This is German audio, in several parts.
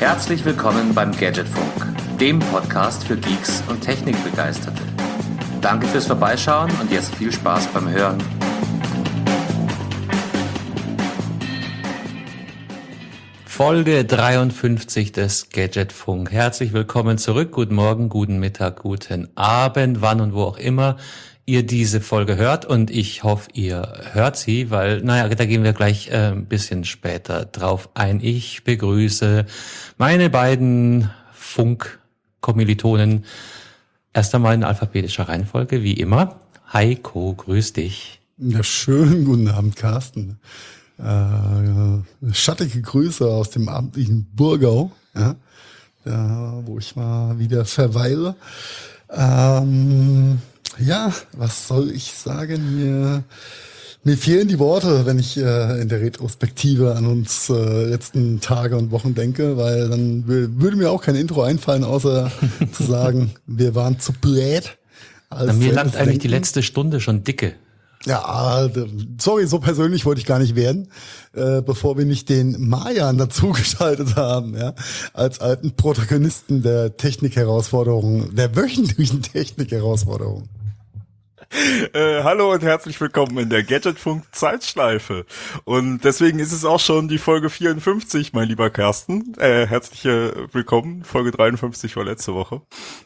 Herzlich willkommen beim Gadgetfunk, dem Podcast für Geeks und Technikbegeisterte. Danke fürs Vorbeischauen und jetzt viel Spaß beim Hören. Folge 53 des Gadgetfunk. Herzlich willkommen zurück. Guten Morgen, guten Mittag, guten Abend, wann und wo auch immer ihr diese Folge hört. Und ich hoffe, ihr hört sie, weil, da gehen wir gleich ein bisschen später drauf ein. Ich begrüße meine beiden Funk-Kommilitonen erst einmal in alphabetischer Reihenfolge, wie immer. Heiko, grüß dich. Ja, schönen guten Abend, Carsten. Schattige Grüße aus dem abendlichen Burgau, wo ich mal wieder verweile. Was soll ich sagen? Mir fehlen die Worte, wenn ich in der Retrospektive an uns letzten Tage und Wochen denke, weil dann würde mir auch kein Intro einfallen, außer zu sagen, wir waren zu blöd. Mir langt eigentlich die letzte Stunde schon dicke. Ja, sorry, so persönlich wollte ich gar nicht werden, bevor wir nicht den Mayan dazugeschaltet haben, ja, als alten Protagonisten der Technik-Herausforderungen, der wöchentlichen Technik-Herausforderungen. Hallo und herzlich willkommen in der Gadgetfunk-Zeitschleife. Und deswegen ist es auch schon die Folge 54, mein lieber Carsten. Herzlich willkommen. Folge 53 war letzte Woche.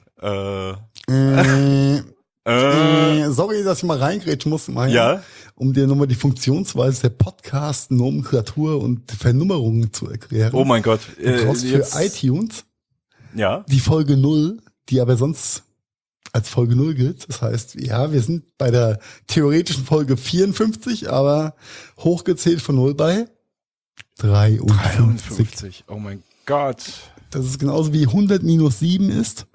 Sorry, dass ich mal reingrätschen muss, Maja, um dir nochmal die Funktionsweise der Podcast-Nomenklatur und Vernummerungen zu erklären. Oh mein Gott. Du brauchst für iTunes die Folge 0, die aber sonst als Folge 0 gilt. Das heißt, ja, wir sind bei der theoretischen Folge 54, aber hochgezählt von 0 bei 53. Oh mein Gott. Das ist genauso wie 100 minus 7 ist.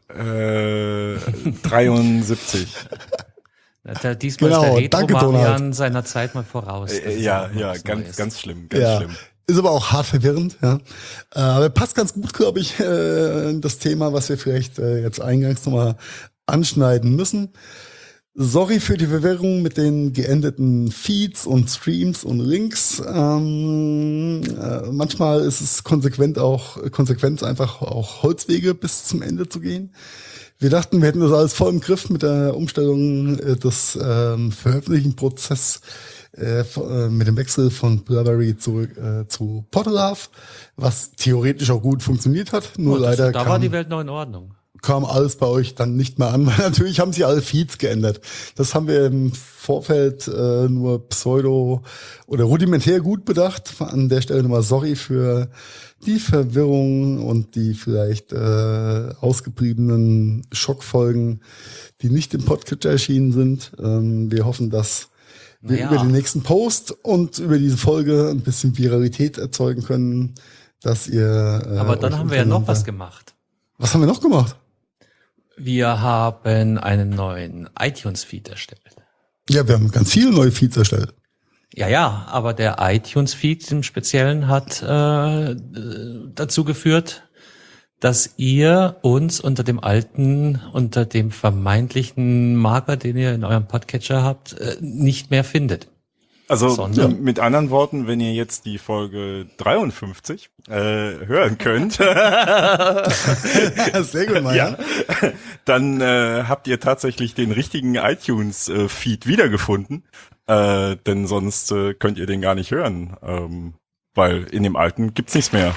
73. Diesmal ist der Retro-Marian seiner Zeit mal voraus. Ganz schlimm. Ist aber auch hart verwirrend, ja. Aber passt ganz gut, glaube ich, das Thema, was wir vielleicht jetzt eingangs nochmal anschneiden müssen. Sorry für die Verwirrung mit den geendeten Feeds und Streams und Links. Manchmal ist es Konsequenz einfach auch Holzwege bis zum Ende zu gehen. Wir dachten, wir hätten das alles voll im Griff mit der Umstellung des Veröffentlichen-Prozess mit dem Wechsel von BlaBerry zurück zu Podlove, was theoretisch auch gut funktioniert hat. Nur leider da war die Welt noch in Ordnung. Kam alles bei euch dann nicht mehr an, weil natürlich haben sie alle Feeds geändert. Das haben wir im Vorfeld nur pseudo oder rudimentär gut bedacht. An der Stelle nochmal sorry für die Verwirrung und die vielleicht ausgebliebenen Schockfolgen, die nicht im Podcatcher erschienen sind. Wir hoffen, dass wir über den nächsten Post und über diese Folge ein bisschen Viralität erzeugen können, dass ihr aber dann haben wir ja noch was gemacht. Was haben wir noch gemacht? Wir haben einen neuen iTunes-Feed erstellt. Ja, wir haben ganz viele neue Feeds erstellt. Ja, aber der iTunes-Feed im Speziellen hat dazu geführt, dass ihr uns unter dem vermeintlichen Marker, den ihr in eurem Podcatcher habt, nicht mehr findet. Also mit anderen Worten, wenn ihr jetzt die Folge 53 hören könnt, sehr gut, Maja. Dann habt ihr tatsächlich den richtigen iTunes-Feed wiedergefunden, denn sonst könnt ihr den gar nicht hören, weil in dem alten gibt's nichts mehr.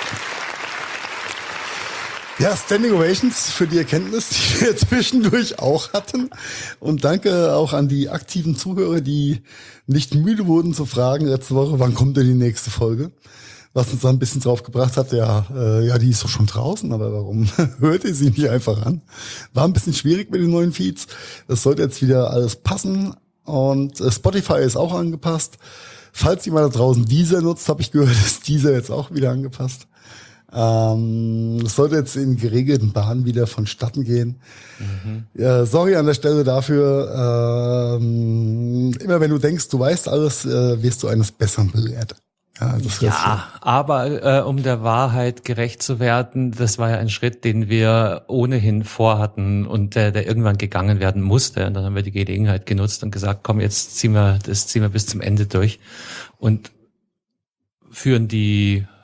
Ja, Standing Ovations für die Erkenntnis, die wir zwischendurch auch hatten. Und danke auch an die aktiven Zuhörer, die nicht müde wurden zu fragen letzte Woche, wann kommt denn die nächste Folge? Was uns dann ein bisschen drauf gebracht hat, die ist doch schon draußen, aber warum hört ihr sie nicht einfach an? War ein bisschen schwierig mit den neuen Feeds. Das sollte jetzt wieder alles passen. Und Spotify ist auch angepasst. Falls jemand da draußen Deezer nutzt, habe ich gehört, ist Deezer jetzt auch wieder angepasst. Es sollte jetzt in geregelten Bahnen wieder vonstatten gehen. Ja, sorry an der Stelle dafür. Immer wenn du denkst, du weißt alles, wirst du eines Besseren belehrt. Aber um der Wahrheit gerecht zu werden, das war ja ein Schritt, den wir ohnehin vorhatten und der irgendwann gegangen werden musste. Und dann haben wir die Gelegenheit genutzt und gesagt, komm, jetzt ziehen wir bis zum Ende durch und führen die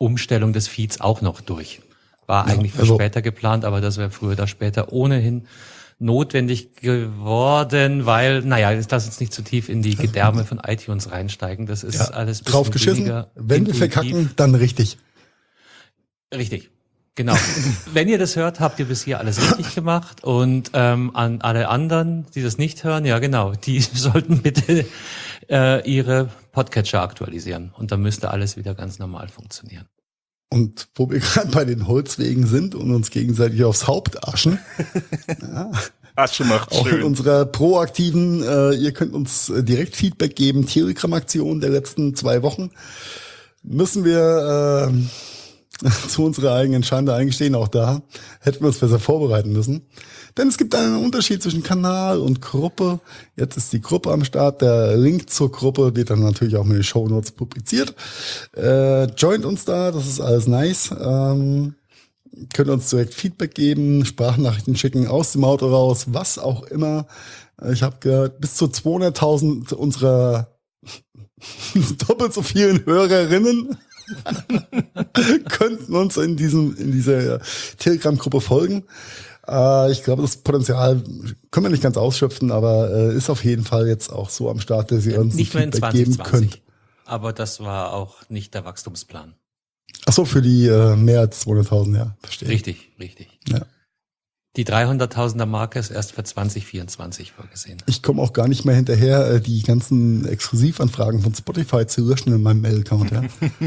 Umstellung des Feeds auch noch durch. War eigentlich für also später geplant, aber das wäre früher oder später ohnehin notwendig geworden, weil, lass uns nicht zu tief in die Gedärme von iTunes reinsteigen. Das ist alles ein bisschen drauf geschissen. weniger Wenn wir intuitiv. verkacken, dann richtig. Richtig, genau. Wenn ihr das hört, habt ihr bis hier alles richtig gemacht. Und an alle anderen, die das nicht hören, ja genau, die sollten bitte ihre Podcatcher aktualisieren. Und dann müsste alles wieder ganz normal funktionieren. Und wo wir gerade bei den Holzwegen sind und uns gegenseitig aufs Haupt aschen, Asche macht auch in schön. unserer proaktiven, ihr könnt uns direkt Feedback geben, Telegram-Aktion der letzten 2 Wochen, müssen wir zu unserer eigenen Schande eingestehen, auch da hätten wir uns besser vorbereiten müssen. Denn es gibt einen Unterschied zwischen Kanal und Gruppe. Jetzt ist die Gruppe am Start. Der Link zur Gruppe wird dann natürlich auch mit den Shownotes publiziert. Joint uns da, das ist alles nice. Könnt uns direkt Feedback geben, Sprachnachrichten schicken, aus dem Auto raus, was auch immer. Ich habe gehört, bis zu 200.000 unserer doppelt so vielen Hörerinnen könnten uns in dieser Telegram-Gruppe folgen. Ich glaube, das Potenzial können wir nicht ganz ausschöpfen, aber ist auf jeden Fall jetzt auch so am Start, dass ihr uns ein Nicht mehr in Feedback geben 2020. könnt. Aber das war auch nicht der Wachstumsplan. Ach so, für die mehr als 200.000, ja, verstehe. Richtig. Ja. Die 300.000er Marke ist erst für 2024 vorgesehen. Ich komme auch gar nicht mehr hinterher, die ganzen Exklusivanfragen von Spotify zu löschen in meinem Mail-Account. Ja.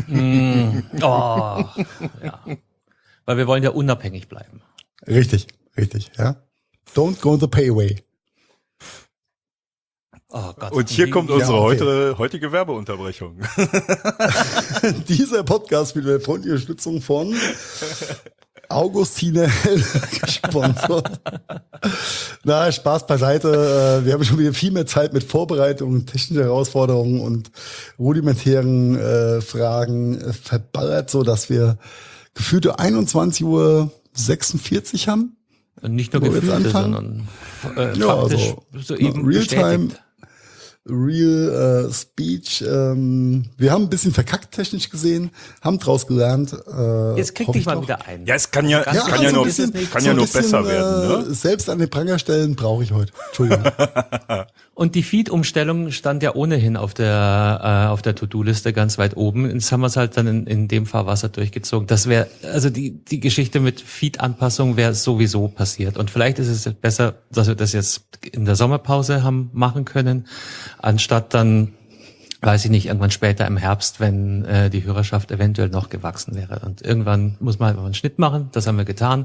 Ja. Weil wir wollen ja unabhängig bleiben. Richtig, ja. Don't go the payway. Oh Gott. Und hier kommt unsere okay. heutige Werbeunterbrechung. Dieser Podcast wird mit freundlicher Unterstützung von Augustine Heller gesponsert. Na, Spaß beiseite. Wir haben schon wieder viel mehr Zeit mit Vorbereitungen, technischen Herausforderungen und rudimentären Fragen verballert, so dass wir gefühlte 21:46 Uhr haben. Und nicht nur Wo wir jetzt Gefühlte, anfangen? sondern Ja, faktisch also soeben Realtime, bestätigt. Real Speech. Wir haben ein bisschen verkackt technisch gesehen, haben draus gelernt. Jetzt krieg hoffe dich ich mal doch. wieder ein. Ja, es kann ja, Ganz kann so ja ein nur, bisschen- kann ja nur besser werden, ne? Selbst an den Pranger stellen brauche ich heute. Entschuldigung. Und die Feed-Umstellung stand ja ohnehin auf der To-Do-Liste ganz weit oben. Jetzt haben wir es halt dann in dem Fahrwasser durchgezogen. Das wäre, also die Geschichte mit Feed-Anpassung wäre sowieso passiert. Und vielleicht ist es besser, dass wir das jetzt in der Sommerpause haben machen können, anstatt dann, weiß ich nicht, irgendwann später im Herbst, wenn die Hörerschaft eventuell noch gewachsen wäre. Und irgendwann muss man halt mal einen Schnitt machen. Das haben wir getan.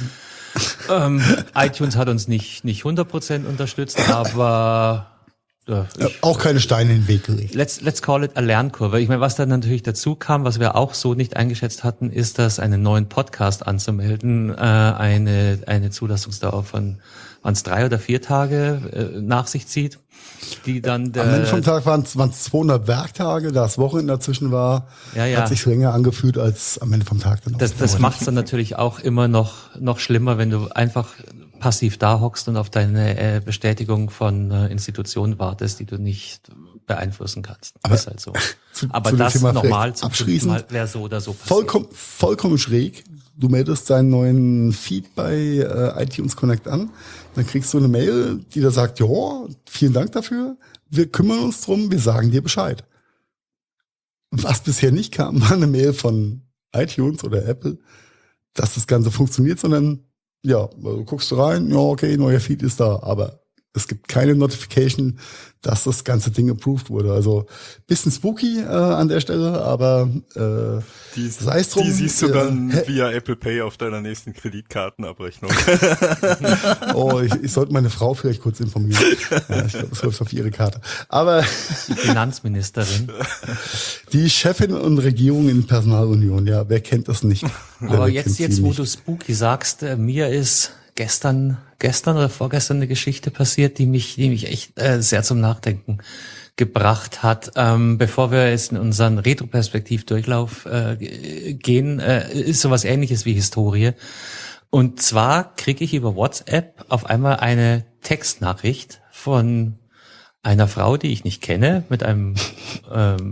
iTunes hat uns nicht 100% unterstützt, aber Auch keine Steine in den Weg gelegt. let's call it a Lernkurve. Ich meine, was dann natürlich dazu kam, was wir auch so nicht eingeschätzt hatten, ist, dass einen neuen Podcast anzumelden eine Zulassungsdauer von, waren es 3 oder 4 Tage nach sich zieht, die dann Am Ende vom Tag waren es 200 Werktage, da das Wochenende dazwischen war, Ja. hat sich länger angefühlt als am Ende vom Tag. Dann Das macht es dann natürlich auch immer noch schlimmer, wenn du einfach passiv da hockst und auf deine Bestätigung von Institutionen wartest, die du nicht beeinflussen kannst. Aber ist halt so. zu Aber dem das Thema nochmal vielleicht zum abschließend, 5. Mal wäre so oder so passiert. vollkommen schräg. Du meldest deinen neuen Feed bei iTunes Connect an, dann kriegst du eine Mail, die da sagt, ja, vielen Dank dafür, wir kümmern uns drum, wir sagen dir Bescheid. Was bisher nicht kam, war eine Mail von iTunes oder Apple, dass das Ganze funktioniert, sondern ja, du guckst rein, ja, okay, neuer Feed ist da, aber es gibt keine Notification, dass das ganze Ding approved wurde. Also bisschen spooky an der Stelle, aber sei es drum. Die siehst du dann via Apple Pay auf deiner nächsten Kreditkartenabrechnung. Oh, ich sollte meine Frau vielleicht kurz informieren. Ja, ich glaube, das läuft auf ihre Karte. Aber Die Finanzministerin. die Chefin und Regierung in Personalunion, ja, wer kennt das nicht? Aber Wer kennt jetzt sie wo nicht? du spooky sagst, mir ist gestern oder vorgestern eine Geschichte passiert, die mich echt sehr zum Nachdenken gebracht hat. Bevor wir jetzt in unseren Retroperspektiv-Durchlauf gehen, ist sowas Ähnliches wie Historie. Und zwar kriege ich über WhatsApp auf einmal eine Textnachricht von einer Frau, die ich nicht kenne, mit einem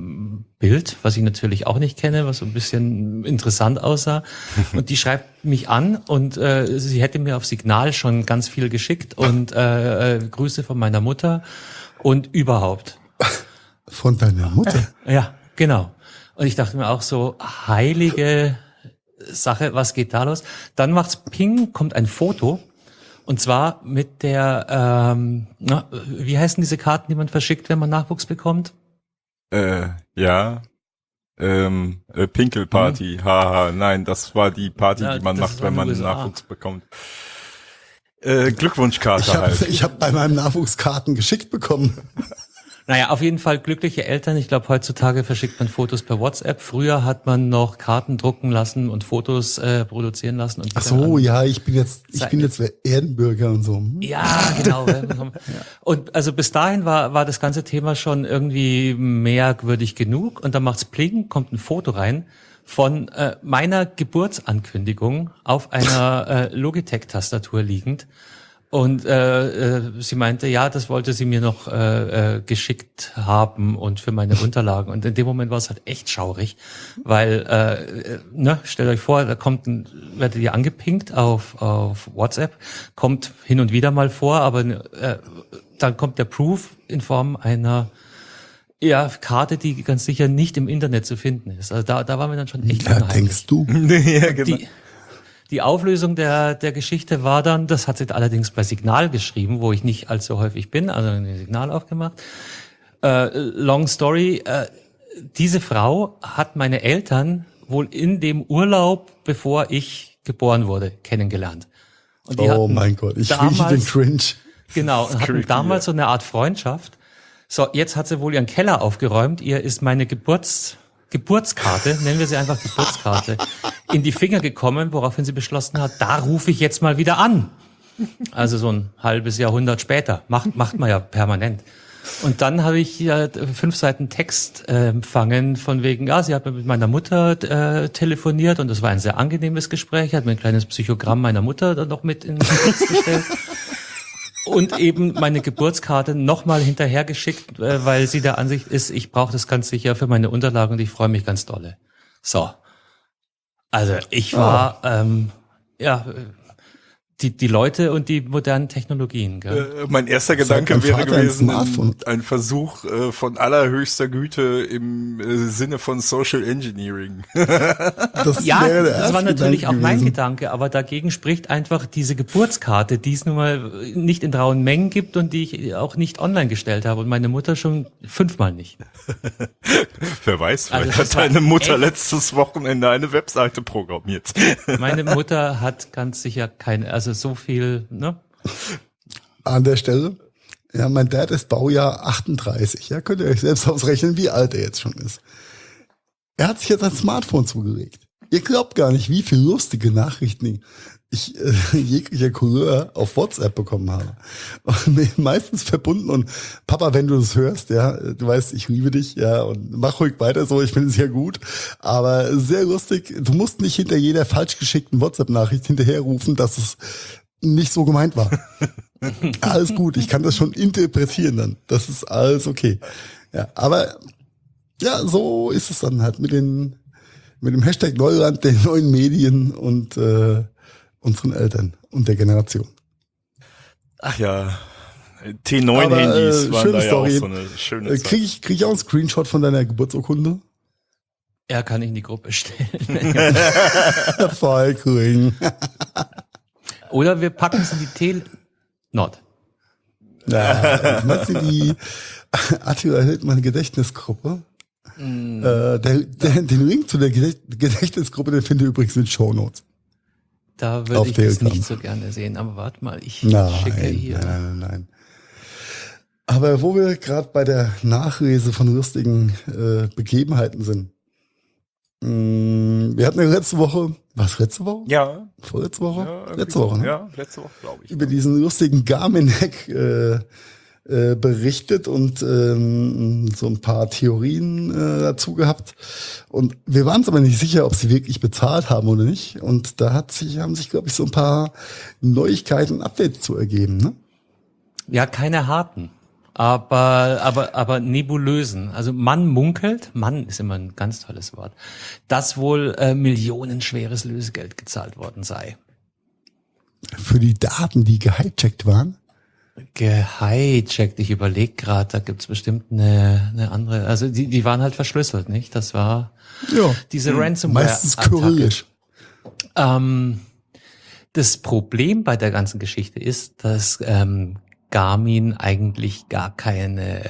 Bild, was ich natürlich auch nicht kenne, was so ein bisschen interessant aussah. Und die schreibt mich an und sie hätte mir auf Signal schon ganz viel geschickt und Grüße von meiner Mutter und überhaupt. Von deiner Mutter? Ja, genau. Und ich dachte mir auch so, heilige Sache, was geht da los? Dann macht's Ping, kommt ein Foto. Und zwar mit der, wie heißen diese Karten, die man verschickt, wenn man Nachwuchs bekommt? Pinkelparty, haha, nein, das war die Party, Ja, die man das macht, war wenn in man den USA. Nachwuchs bekommt. Glückwunschkarte halt. Ich hab bei meinem Nachwuchs Karten geschickt bekommen. Naja, auf jeden Fall glückliche Eltern. Ich glaube, heutzutage verschickt man Fotos per WhatsApp. Früher hat man noch Karten drucken lassen und Fotos produzieren lassen. Und die Ach dann so, an- ja, ich bin jetzt Erdenbürger und so. Ja, genau. Und also bis dahin war das ganze Thema schon irgendwie merkwürdig genug. Und dann macht's Pling, kommt ein Foto rein von meiner Geburtsankündigung auf einer Logitech-Tastatur liegend. Und sie meinte, ja, das wollte sie mir noch geschickt haben und für meine Unterlagen. Und in dem Moment war es halt echt schaurig, weil, stellt euch vor, werdet ihr angepinkt auf WhatsApp, kommt hin und wieder mal vor, aber dann kommt der Proof in Form einer Karte, die ganz sicher nicht im Internet zu finden ist. Also da war mir dann schon echt Ja, unheimlich. denkst du? Ja, genau. Die Auflösung der Geschichte war dann, das hat sie allerdings bei Signal geschrieben, wo ich nicht allzu häufig bin, also ein Signal aufgemacht. Long story, diese Frau hat meine Eltern wohl in dem Urlaub, bevor ich geboren wurde, kennengelernt. Und die Oh hatten mein Gott, ich rieche damals- den Cringe. Genau, und hatten creepy, damals so eine Art Freundschaft. So, jetzt hat sie wohl ihren Keller aufgeräumt. Ihr ist meine Geburtskarte, nennen wir sie einfach Geburtskarte, in die Finger gekommen, woraufhin sie beschlossen hat, da rufe ich jetzt mal wieder an. Also so ein halbes Jahrhundert später. Macht man ja permanent. Und dann habe ich 5 Seiten Text empfangen von wegen, sie hat mit meiner Mutter telefoniert und das war ein sehr angenehmes Gespräch, hat mir ein kleines Psychogramm meiner Mutter dann noch mit in den Text gestellt. Und eben meine Geburtskarte nochmal hinterhergeschickt, weil sie der Ansicht ist, ich brauche das ganz sicher für meine Unterlagen und ich freue mich ganz dolle. So. Also ich war, die Leute und die modernen Technologien. Gell? Mein erster Seit Gedanke dein wäre Vater ein gewesen, Smartphone? ein Versuch von allerhöchster Güte im Sinne von Social Engineering. Das Ja, wäre der das erste war natürlich Gedanke auch mein gewesen. Gedanke, aber dagegen spricht einfach diese Geburtskarte, die es nun mal nicht in rauen Mengen gibt und die ich auch nicht online gestellt habe und meine Mutter schon 5-mal nicht. Wer weiß, Also vielleicht das hat war deine Mutter echt- letztes Wochenende eine Webseite programmiert. Meine Mutter hat ganz sicher keine, also so viel, ne? An der Stelle, ja, mein Dad ist Baujahr 38. Ja, könnt ihr euch selbst ausrechnen, wie alt er jetzt schon ist. Er hat sich jetzt ein Smartphone zugelegt. Ihr glaubt gar nicht, wie viele lustige Nachrichten ich jeglicher Couleur auf WhatsApp bekommen habe. Und meistens verbunden und Papa, wenn du das hörst, ja, du weißt, ich liebe dich, ja, und mach ruhig weiter so, ich finde es ja gut, aber sehr lustig. Du musst nicht hinter jeder falsch geschickten WhatsApp-Nachricht hinterherrufen, dass es nicht so gemeint war. Alles gut, ich kann das schon interpretieren dann. Das ist alles okay. Ja, aber ja, so ist es dann halt mit dem Hashtag Neuland, den neuen Medien und unseren Eltern und der Generation. Ach ja, Aber, T9-Handys waren schöne da ja Story. auch so eine schöne Zeit. Krieg ich auch einen Screenshot von deiner Geburtsurkunde? Er kann ich in die Gruppe stellen. Voll cool. Oder wir packen es in die Not. Ja, meinst du die Attila Hildmann Gedächtnisgruppe? Den Link zu der Gedächtnisgruppe, den findet ihr übrigens in den Shownotes. Da würde Auf ich das Telegram. nicht so gerne sehen. Aber warte mal, ich Nein, schicke hier. nein. Aber wo wir gerade bei der Nachlese von lustigen Begebenheiten sind. Wir hatten ja letzte Woche, was letzte Woche? Ja. Vorletzte Woche? Ja, Letzte Woche, ne? Ja, letzte Woche, glaube ich. Über diesen lustigen Garmin-Hack berichtet und so ein paar Theorien dazu gehabt. Und wir waren uns aber nicht sicher, ob sie wirklich bezahlt haben oder nicht. Und da haben sich, glaube ich, so ein paar Neuigkeiten, Updates zu ergeben. Ne? Ja, keine harten. aber nebulösen. Also man munkelt, Mann ist immer ein ganz tolles Wort, dass wohl millionenschweres Lösegeld gezahlt worden sei. Für die Daten, die gehijackt waren? Gehijackt, ich überlege gerade, da gibt's bestimmt eine andere, also die waren halt verschlüsselt, nicht? Das war diese Ransomware. Meistens kyrillisch. Das Problem bei der ganzen Geschichte ist, dass Garmin eigentlich gar keine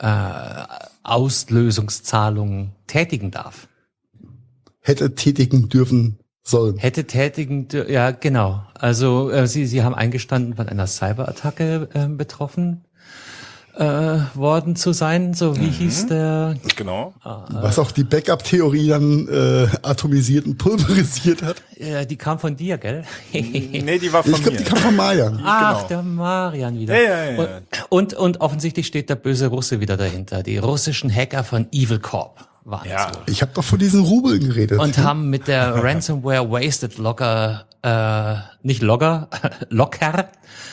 Auslösungszahlungen tätigen darf. Hätte tätigen dürfen sollen. Hätte tätigen, ja genau. Also sie haben eingestanden, von einer Cyberattacke betroffen worden zu sein. So wie hieß der? Genau. Was auch die Backup-Theorie dann atomisiert und pulverisiert hat. Die kam von dir, gell? Nee, die war von Ich glaube, mir. die kam von Marian. Ach, Genau. der Marian wieder. Ja. Und offensichtlich steht der böse Russe wieder dahinter. Die russischen Hacker von Evil Corp waren Ja. es wohl. Ich habe doch von diesen Rubeln geredet. Und haben mit der Ransomware Wasted Locker, nicht Logger, Locker,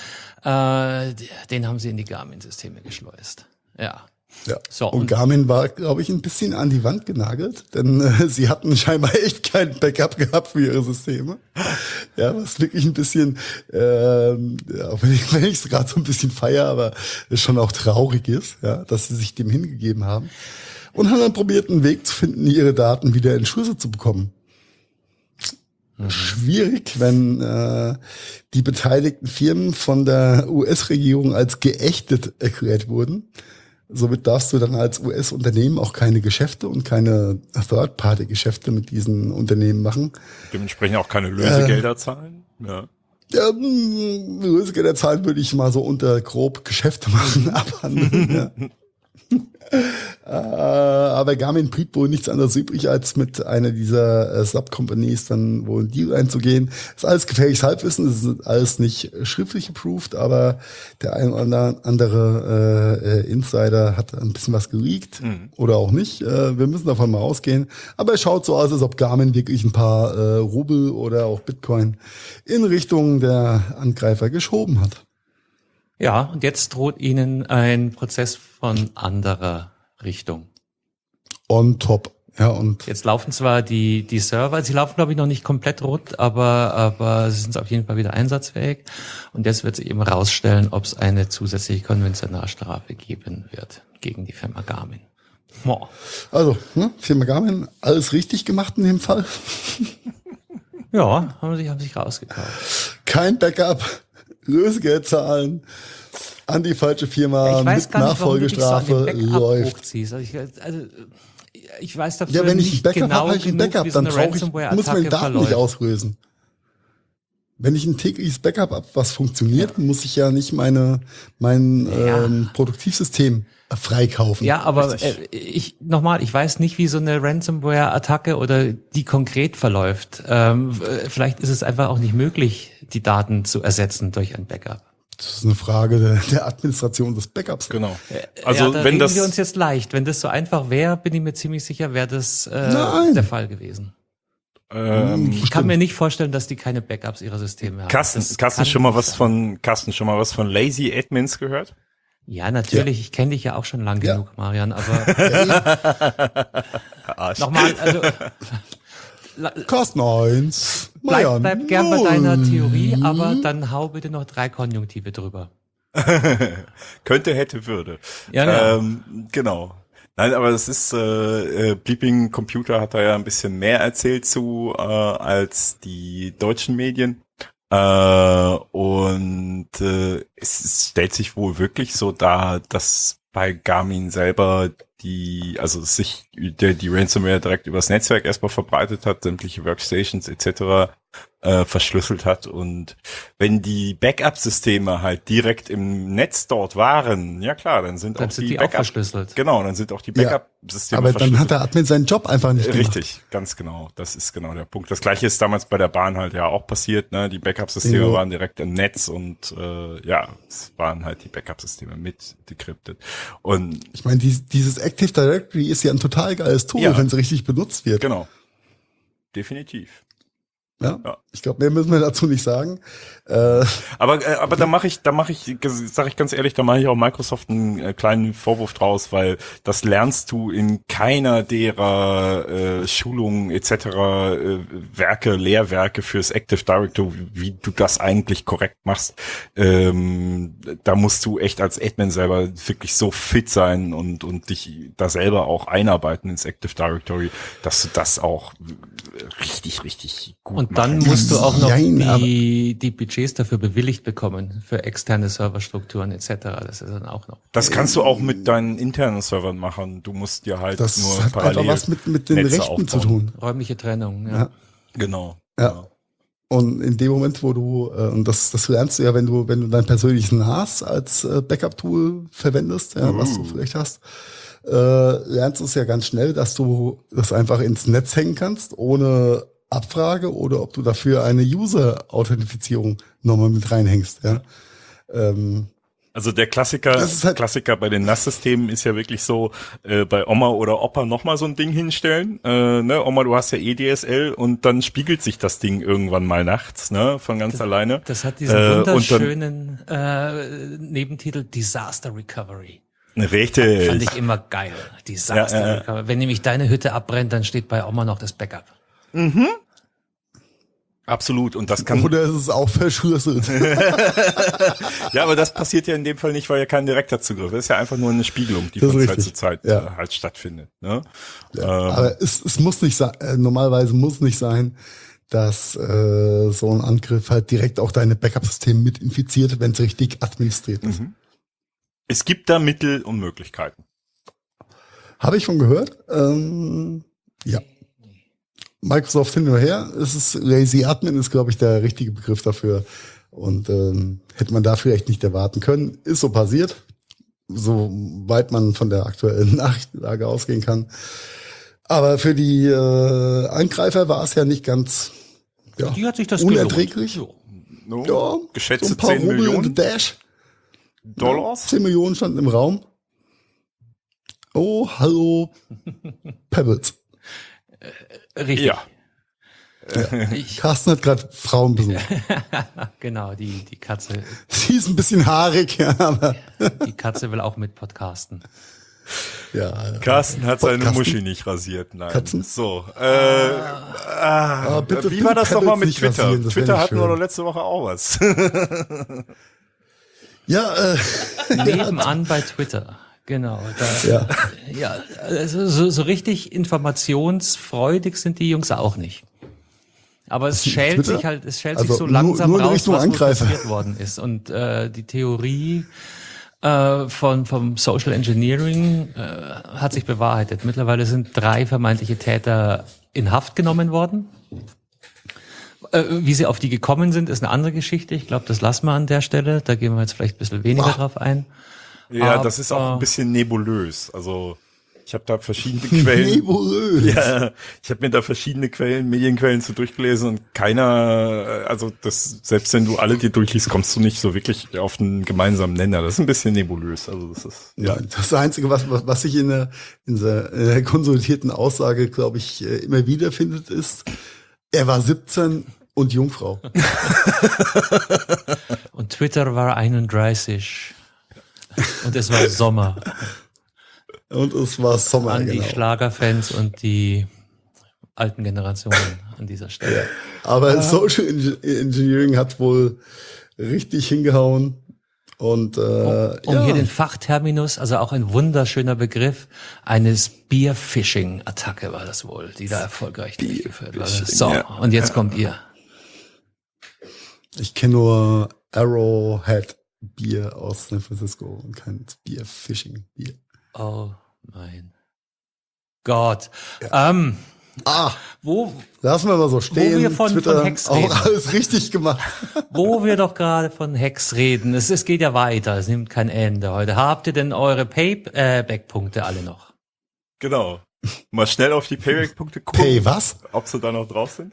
den haben sie in die Garmin-Systeme geschleust. Ja. Ja. So, und und- Garmin war, glaube ich, ein bisschen an die Wand genagelt, denn sie hatten scheinbar echt kein Backup gehabt für ihre Systeme. Ja, was wirklich ein bisschen, auch wenn ich es gerade so ein bisschen feiere, aber es schon auch traurig ist, ja, dass sie sich dem hingegeben haben. Und haben dann probiert, einen Weg zu finden, ihre Daten wieder in Schüsse zu bekommen. Schwierig, wenn die beteiligten Firmen von der US-Regierung als geächtet erklärt wurden. Somit darfst du dann als US-Unternehmen auch keine Geschäfte und keine Third-Party-Geschäfte mit diesen Unternehmen machen. Dementsprechend auch keine Lösegelder zahlen. Ja. Ja, Lösegelder zahlen würde ich mal so unter grob Geschäfte machen abhandeln. Ja. Aber Garmin blieb wohl nichts anderes übrig, als mit einer dieser Sub-Companies dann wohl einen Deal einzugehen. Das ist alles gefährliches Halbwissen, das ist alles nicht schriftlich approved, aber der ein oder andere Insider hat ein bisschen was geleakt oder auch nicht. Wir müssen davon mal ausgehen. Aber es schaut so aus, als ob Garmin wirklich ein paar Rubel oder auch Bitcoin in Richtung der Angreifer geschoben hat. Ja, und jetzt droht ihnen ein Prozess von anderer Richtung. On top. Ja, und Jetzt laufen zwar die Server, sie laufen glaube ich noch nicht komplett rund, aber sie sind auf jeden Fall wieder einsatzfähig. Und jetzt wird sich eben rausstellen, ob es eine zusätzliche Konventionalstrafe geben wird gegen die Firma Garmin. Boah. also, Firma Garmin, alles richtig gemacht in dem Fall. Ja, haben sich rausgekauft. Kein Backup, Lösegeld zahlen an die falsche Firma Ich weiß mit gar nicht, warum du dich so an den Nachfolgestrafe Backup läuft. hochziehst. Also ich weiß dafür Ja, wenn ich ein nicht Backup genau habe, habe ich ein genug, Backup, wie so dann eine brauche ich, muss meine Ransomware-Attacke Daten nicht verläuft. auslösen. Wenn ich ein tägliches Backup habe, was funktioniert, muss ich ja nicht mein Produktivsystem freikaufen. Ja, aber ich weiß nicht, wie so eine Ransomware-Attacke oder die konkret verläuft. Vielleicht ist es einfach auch nicht möglich, die Daten zu ersetzen durch ein Backup. Das ist eine Frage der Administration des Backups. Genau. Also Also da wenn reden das wir uns jetzt leicht. Wenn das so einfach wäre, bin ich mir ziemlich sicher, wäre das Nein. der Fall gewesen. Ich kann mir nicht vorstellen, dass die keine Backups ihrer Systeme haben. Carsten schon mal was von Lazy Admins gehört? Ja, natürlich. Ich kenne dich ja auch schon lang Ja. genug, Marian. Aber nochmal, also Carsten 1. bleib gern bei deiner Theorie, aber dann hau bitte noch 3 Konjunktive drüber. Könnte, hätte, würde. Ja, Genau. Nein, aber das ist, Bleeping Computer hat da ja ein bisschen mehr erzählt zu, als die deutschen Medien. Es stellt sich wohl wirklich so dar, dass bei Garmin selber die Ransomware direkt übers Netzwerk erstmal verbreitet hat, sämtliche Workstations etc. Verschlüsselt hat, und wenn die Backup-Systeme halt direkt im Netz dort waren, ja klar, dann sind dann auch sind die die auch Backup, verschlüsselt. genau, dann sind auch die Ja, Backup-Systeme aber verschlüsselt. dann hat der Admin seinen Job einfach nicht gemacht. Richtig, ganz genau. Das ist genau der Punkt. Das Gleiche ist damals bei der Bahn halt ja auch passiert. Ne? Die Backup-Systeme Ja. waren direkt im Netz und es waren halt die Backup-Systeme mit decrypted. Und Ich meine, dieses Active Directory ist ja ein total geiles Tool, Ja. wenn es richtig benutzt wird. genau, definitiv. Ja, Ja. ich glaube, mehr müssen wir dazu nicht sagen. Aber sage ich ganz ehrlich, da mache ich auch Microsoft einen kleinen Vorwurf draus, weil das lernst du in keiner derer Schulungen etc. Lehrwerke fürs Active Directory, wie du das eigentlich korrekt machst. Da musst du echt als Admin selber wirklich so fit sein und dich da selber auch einarbeiten ins Active Directory, dass du das auch richtig, richtig gut Und dann machen musst du auch noch Nein, die Budgets dafür bewilligt bekommen, für externe Serverstrukturen etc. Das ist dann auch noch. Das kannst du auch mit deinen internen Servern machen. Du musst dir halt das nur hat parallel einfach was mit den Netze Rechten zu aufbauen. tun. Räumliche Trennung, ja. Ja. Genau. Ja. Und in dem Moment, wo du, und das lernst du ja, wenn du dein persönliches NAS als Backup-Tool verwendest, ja, was du vielleicht hast, lernst du es ja ganz schnell, dass du das einfach ins Netz hängen kannst, ohne Abfrage, oder ob du dafür eine User-Authentifizierung nochmal mit reinhängst. Ja. Also der Klassiker, Das ist halt- Klassiker bei den NAS-Systemen ist ja wirklich so, bei Oma oder Opa nochmal so ein Ding hinstellen. Ne? Oma, du hast ja DSL und dann spiegelt sich das Ding irgendwann mal nachts, ne, von ganz alleine. Das hat diesen wunderschönen Nebentitel Disaster Recovery. Richtig. Fand ich immer geil. Disaster Ja. Recovery. Wenn nämlich deine Hütte abbrennt, dann steht bei Oma noch das Backup. Absolut. Und das kann, Oder ist es auch verschlüsselt? ja, aber das passiert ja in dem Fall nicht, weil ja kein direkter Zugriff ist. Ist ja einfach nur eine Spiegelung, die Das ist von Zeit richtig. zu Zeit Ja. halt stattfindet. Ne? Aber es muss nicht sein, normalerweise muss nicht sein, dass so ein Angriff halt direkt auch deine Backup-Systeme mit infiziert, wenn es richtig administriert ist. Es gibt da Mittel und Möglichkeiten. Habe ich schon gehört. Ja. Microsoft hin oder her, Lazy Admin ist, glaube ich, der richtige Begriff dafür. Und hätte man da vielleicht nicht erwarten können. Ist so passiert, soweit man von der aktuellen Nachrichtenlage ausgehen kann. Aber für die Angreifer war es ja nicht ganz Die hat sich das unerträglich. gelohnt. No, Ja, geschätzte so ein paar 10 Rubel in the Millionen Dash. Dollars. 10 Millionen standen im Raum. Oh, hallo, Pebbles. Richtig. Ja. Ich, Carsten hat gerade Frauen besucht. genau, die Katze, Sie ist ein bisschen haarig, ja, aber die Katze will auch mit podcasten. ja. Carsten hat seine Podcasten? Muschi nicht rasiert. Nein. Katzen? So. bitte- Wie war das bitte nochmal Pebbles mit nicht Twitter? rasieren, das wär Twitter nicht hatten wir schön. doch letzte Woche auch was. Ja, Nebenan bei Twitter. Genau. Da, ja. ja, also so richtig informationsfreudig sind die Jungs auch nicht. Aber es schält Twitter? sich halt, es schält Also sich so langsam nur in raus, Richtung was wohl Angreifer. passiert worden ist. Und die Theorie vom Social Engineering hat sich bewahrheitet. Mittlerweile sind 3 vermeintliche Täter in Haft genommen worden. Wie sie auf die gekommen sind, ist eine andere Geschichte. Ich glaube, das lassen wir an der Stelle. Da gehen wir jetzt vielleicht ein bisschen weniger drauf ein. Ja, das ist auch Aber- ein bisschen nebulös. Also ich habe da verschiedene Quellen. Nebulös. Ja, ich habe mir da verschiedene Medienquellen zu durchgelesen und keiner, also das, selbst wenn du alle dir durchliest, kommst du nicht so wirklich auf einen gemeinsamen Nenner. Das ist ein bisschen nebulös. Also das ist, Ja, das Einzige, was sich in der konsolidierten Aussage, glaube ich, immer wieder findet, ist, er war 17 und Jungfrau. Und Twitter war 31. Und es war Sommer. Und es war Sommer, An die genau. Schlagerfans und die alten Generationen an dieser Stelle. Aber Social Engineering hat wohl richtig hingehauen. Und Um hier den Fachterminus, also auch ein wunderschöner Begriff, eine Spearfishing-Attacke war das wohl, die da erfolgreich durchgeführt wurde. So, ja. und jetzt kommt ihr. ich kenne nur Arrowhead Bier aus San Francisco und kein Spearfishing Bier. Oh mein Gott. Wo Lassen wir mal so stehen. wir von Twitter Hacks reden. auch alles richtig gemacht. Wo wir doch gerade von Hacks reden. Es geht ja weiter, es nimmt kein Ende heute. Habt ihr denn eure Payback-Punkte alle noch? genau. Mal schnell auf die Payback-Punkte gucken, Pay was? ob sie da noch drauf sind.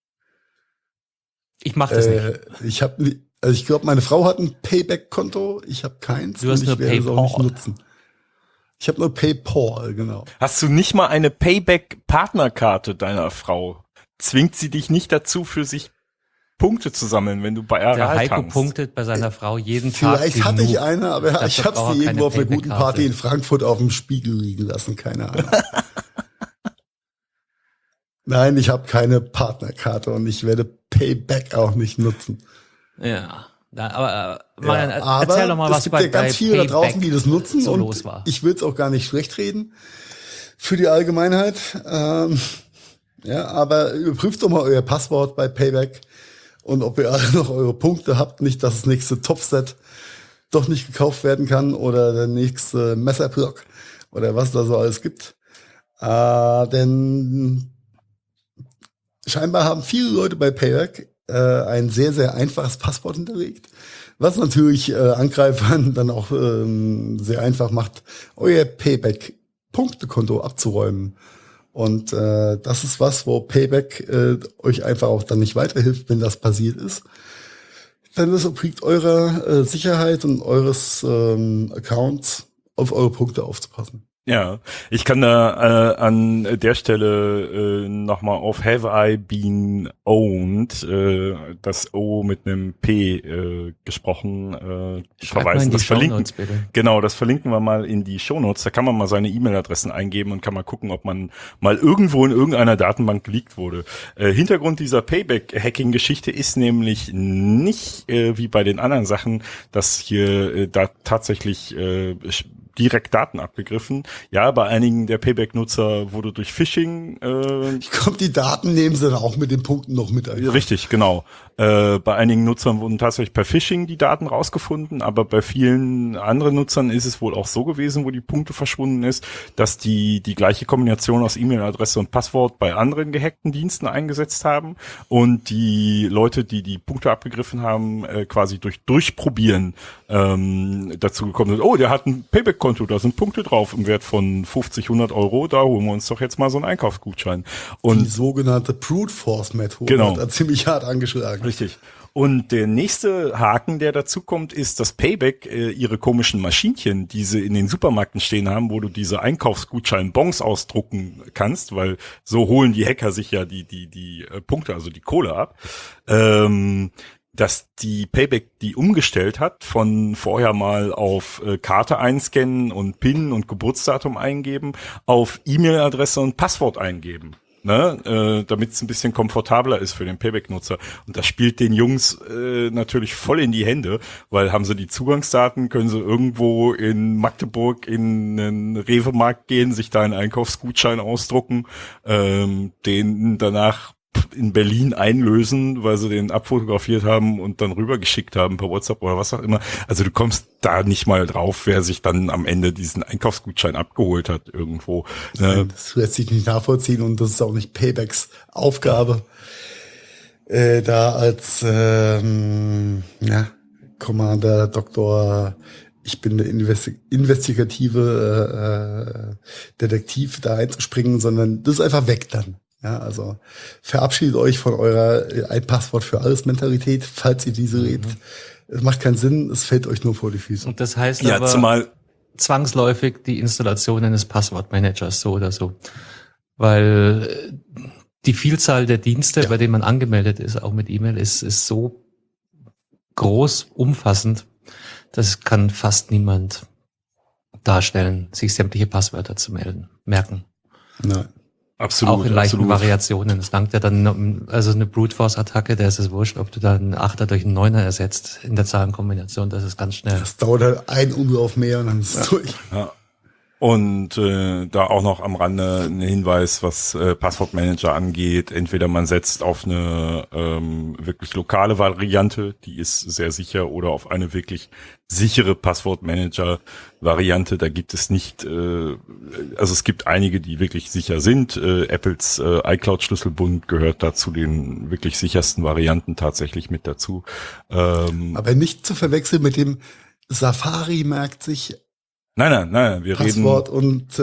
Ich mach das nicht. Ich glaube, meine Frau hat ein Payback-Konto. Ich habe keins. Du hast und nur ich werde es auch nicht PayPal. nutzen. Ich habe nur PayPal, genau. Hast du nicht mal eine Payback-Partnerkarte deiner Frau zwingt sie dich nicht dazu, für sich Punkte zu sammeln, wenn du bei Aral Der Heiko tankst. punktet bei seiner Frau jeden Tag Vielleicht hatte ich genug. eine, aber Dafür ich habe braucht sie er irgendwo auf keine einer guten Payback-Karte. Party in Frankfurt auf dem Spiegel liegen lassen, keine Ahnung. Nein, ich habe keine Partnerkarte und ich werde Payback auch nicht nutzen. Ja, aber Marian, aber erzähl doch mal, es was gibt bei ja ganz viele da draußen, die das nutzen so und los war. ich will es auch gar nicht schlecht reden für die Allgemeinheit. Ja, aber überprüft doch mal euer Passwort bei Payback und ob ihr alle noch eure Punkte habt, nicht, dass das nächste Topset doch nicht gekauft werden kann oder der nächste Messerblock oder was da so alles gibt. Denn scheinbar haben viele Leute bei Payback ein sehr, sehr einfaches Passwort hinterlegt, was natürlich Angreifern dann auch sehr einfach macht, euer Payback-Punktekonto abzuräumen. Und das ist was, wo Payback euch einfach auch dann nicht weiterhilft, wenn das passiert ist. Denn es obliegt eurer Sicherheit und eures Accounts, auf eure Punkte aufzupassen. Ja, ich kann da an der Stelle nochmal auf Have I Been Owned, das O mit einem P gesprochen, verweisen. Das verlinken, bitte. genau, das verlinken wir mal in die Shownotes. Da kann man mal seine E-Mail-Adressen eingeben und kann mal gucken, ob man mal irgendwo in irgendeiner Datenbank geleakt wurde. Hintergrund dieser Payback-Hacking-Geschichte ist nämlich nicht wie bei den anderen Sachen, dass hier da tatsächlich direkt Daten abgegriffen. Ja, bei einigen der Payback-Nutzer wurde durch Phishing Ich glaube, die Daten nehmen sie dann auch mit den Punkten noch mit ein. richtig, genau. Bei einigen Nutzern wurden tatsächlich per Phishing die Daten rausgefunden, aber bei vielen anderen Nutzern ist es wohl auch so gewesen, wo die Punkte verschwunden ist, dass die gleiche Kombination aus E-Mail-Adresse und Passwort bei anderen gehackten Diensten eingesetzt haben und die Leute, die die Punkte abgegriffen haben, quasi durch Durchprobieren dazu gekommen sind, oh, der hat ein Payback-Konto, da sind Punkte drauf im Wert von 50, 100 Euro, da holen wir uns doch jetzt mal so einen Einkaufsgutschein. Und die sogenannte Brute Force Methode genau. hat er ziemlich hart angeschlagen. Richtig. Und der nächste Haken, der dazu kommt, ist, dass Payback ihre komischen Maschinchen, die sie in den Supermärkten stehen haben, wo du diese Einkaufsgutschein-Bons ausdrucken kannst, weil so holen die Hacker sich ja die Punkte, also die Kohle ab, dass die Payback die umgestellt hat von vorher mal auf Karte einscannen und PIN und Geburtsdatum eingeben auf E-Mail-Adresse und Passwort eingeben. Ne, damit es ein bisschen komfortabler ist für den Payback-Nutzer. Und das spielt den Jungs natürlich voll in die Hände, weil haben sie die Zugangsdaten, können sie irgendwo in Magdeburg in einen Rewe-Markt gehen, sich da einen Einkaufsgutschein ausdrucken, den danach in Berlin einlösen, weil sie den abfotografiert haben und dann rübergeschickt haben per WhatsApp oder was auch immer. Also du kommst da nicht mal drauf, wer sich dann am Ende diesen Einkaufsgutschein abgeholt hat irgendwo. Nein, das lässt sich nicht nachvollziehen und das ist auch nicht Paybacks Aufgabe, da als Commander, Doktor, ich bin der investigative Detektiv da einzuspringen, sondern das ist einfach weg dann. Ja, also verabschiedet euch von eurer ein Passwort für alles Mentalität, falls ihr diese lebt. Es macht keinen Sinn, es fällt euch nur vor die Füße. Und das heißt Ja, aber zumal zwangsläufig die Installation eines Passwortmanagers, so oder so. Weil die Vielzahl der Dienste, bei denen man angemeldet ist, auch mit E-Mail, ist so groß, umfassend, das kann fast niemand darstellen, sich sämtliche Passwörter zu merken. Nein. absolut, Auch in leichten absolut. Variationen. Es langt ja dann, also eine Brute Force Attacke, der ist es wurscht, ob du da einen Achter durch einen Neuner ersetzt in der Zahlenkombination, das ist ganz schnell. Das dauert halt ein Umlauf mehr und dann ist es durch. Ja. Und da auch noch am Rande ein Hinweis, was Passwortmanager angeht. Entweder man setzt auf eine wirklich lokale Variante, die ist sehr sicher, oder auf eine wirklich sichere Passwortmanager-Variante. Da gibt es nicht, also es gibt einige, die wirklich sicher sind. Apples iCloud-Schlüsselbund gehört da zu den wirklich sichersten Varianten tatsächlich mit dazu. Aber nicht zu verwechseln mit dem Safari merkt sich Nein, wir Passwort und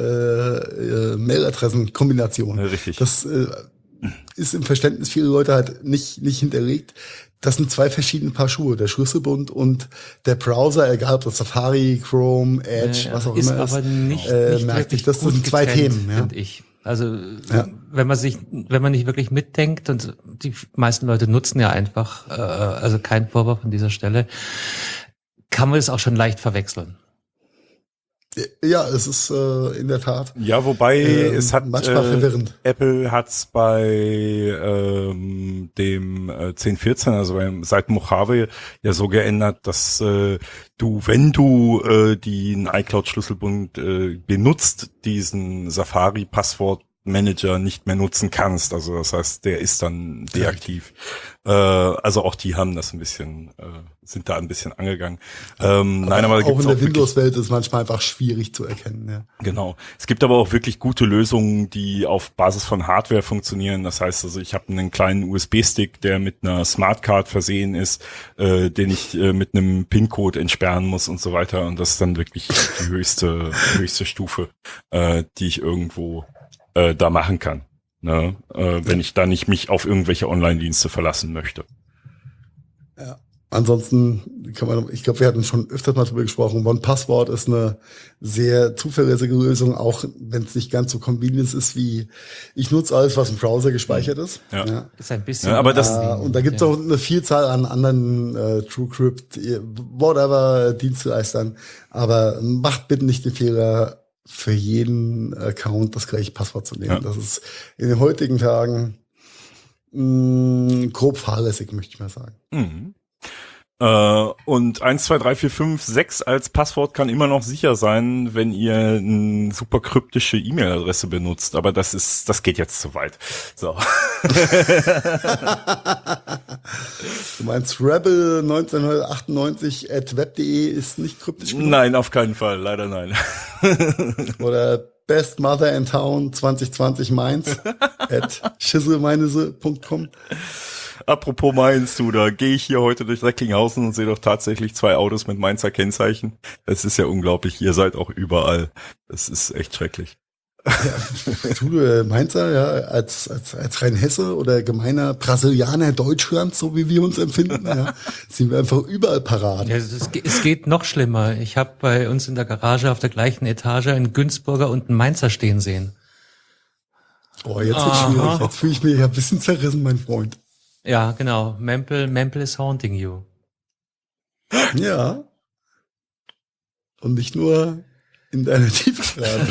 Mailadressenkombination. reden. Richtig. Das ist im Verständnis vieler Leute halt nicht hinterlegt. Das sind zwei verschiedene Paar Schuhe, der Schlüsselbund und der Browser, egal ob das Safari, Chrome, Edge, was auch immer aber nicht merkt sich, das sind zwei Themen. Ja. Finde ich. Also wenn man nicht wirklich mitdenkt, und die meisten Leute nutzen ja einfach, also kein Vorwurf an dieser Stelle, kann man es auch schon leicht verwechseln. Ja, es ist in der Tat. Ja, wobei es hat manchmal verwirrend. Apple hat's bei dem 10.14, also seit Mojave, ja so geändert, dass wenn du den iCloud-Schlüsselbund benutzt, diesen Safari-Passwort-Manager nicht mehr nutzen kannst. Also das heißt, der ist dann deaktiv. Also auch die haben das ein bisschen, sind da ein bisschen angegangen. Nein, aber auch in der Windows-Welt ist manchmal einfach schwierig zu erkennen. Ja. Genau. Es gibt aber auch wirklich gute Lösungen, die auf Basis von Hardware funktionieren. Das heißt also, ich habe einen kleinen USB-Stick, der mit einer Smartcard versehen ist, den ich mit einem PIN-Code entsperren muss und so weiter. Und das ist dann wirklich die höchste Stufe, die ich irgendwo da machen kann. Ne, wenn ich da nicht mich auf irgendwelche Online-Dienste verlassen möchte. Ja. Ansonsten kann man, ich glaube, wir hatten schon öfters mal drüber gesprochen, OnePassword ist eine sehr zuverlässige Lösung, auch wenn es nicht ganz so convenient ist wie, ich nutze alles, was im Browser gespeichert ist. Ja. Ja. Ist ein bisschen. Ja, aber das, und da gibt es auch eine Vielzahl an anderen TrueCrypt, whatever Dienstleistern, aber macht bitte nicht den Fehler, für jeden Account das gleiche Passwort zu nehmen. Ja. Das ist in den heutigen Tagen grob fahrlässig, möchte ich mal sagen. Mhm. Und 1, 2, 3, 4, 5, 6 als Passwort kann immer noch sicher sein, wenn ihr eine super kryptische E-Mail-Adresse benutzt. Aber das geht jetzt zu weit. So. Du meinst Rebel 1998 @web.de ist nicht kryptisch genug? Nein, auf keinen Fall. Leider nein. Oder Best Mother in Town 2020 Mainz @schisselmeinese.com. Apropos Mainz, da gehe ich hier heute durch Recklinghausen und sehe doch tatsächlich 2 Autos mit Mainzer Kennzeichen. Das ist ja unglaublich. Ihr seid auch überall. Das ist echt schrecklich. Ja, du Mainzer, ja, als rein Hesse oder gemeiner Brasilianer Deutschlands, so wie wir uns empfinden, ja, sind wir einfach überall parat. Ja, es geht noch schlimmer. Ich habe bei uns in der Garage auf der gleichen Etage einen Günzburger und einen Mainzer stehen sehen. Oh, jetzt wird's schwierig. Jetzt fühle ich mich ein bisschen zerrissen, mein Freund. Ja, genau. Mempel is haunting you. Ja. Und nicht nur in deiner Tiefgarage.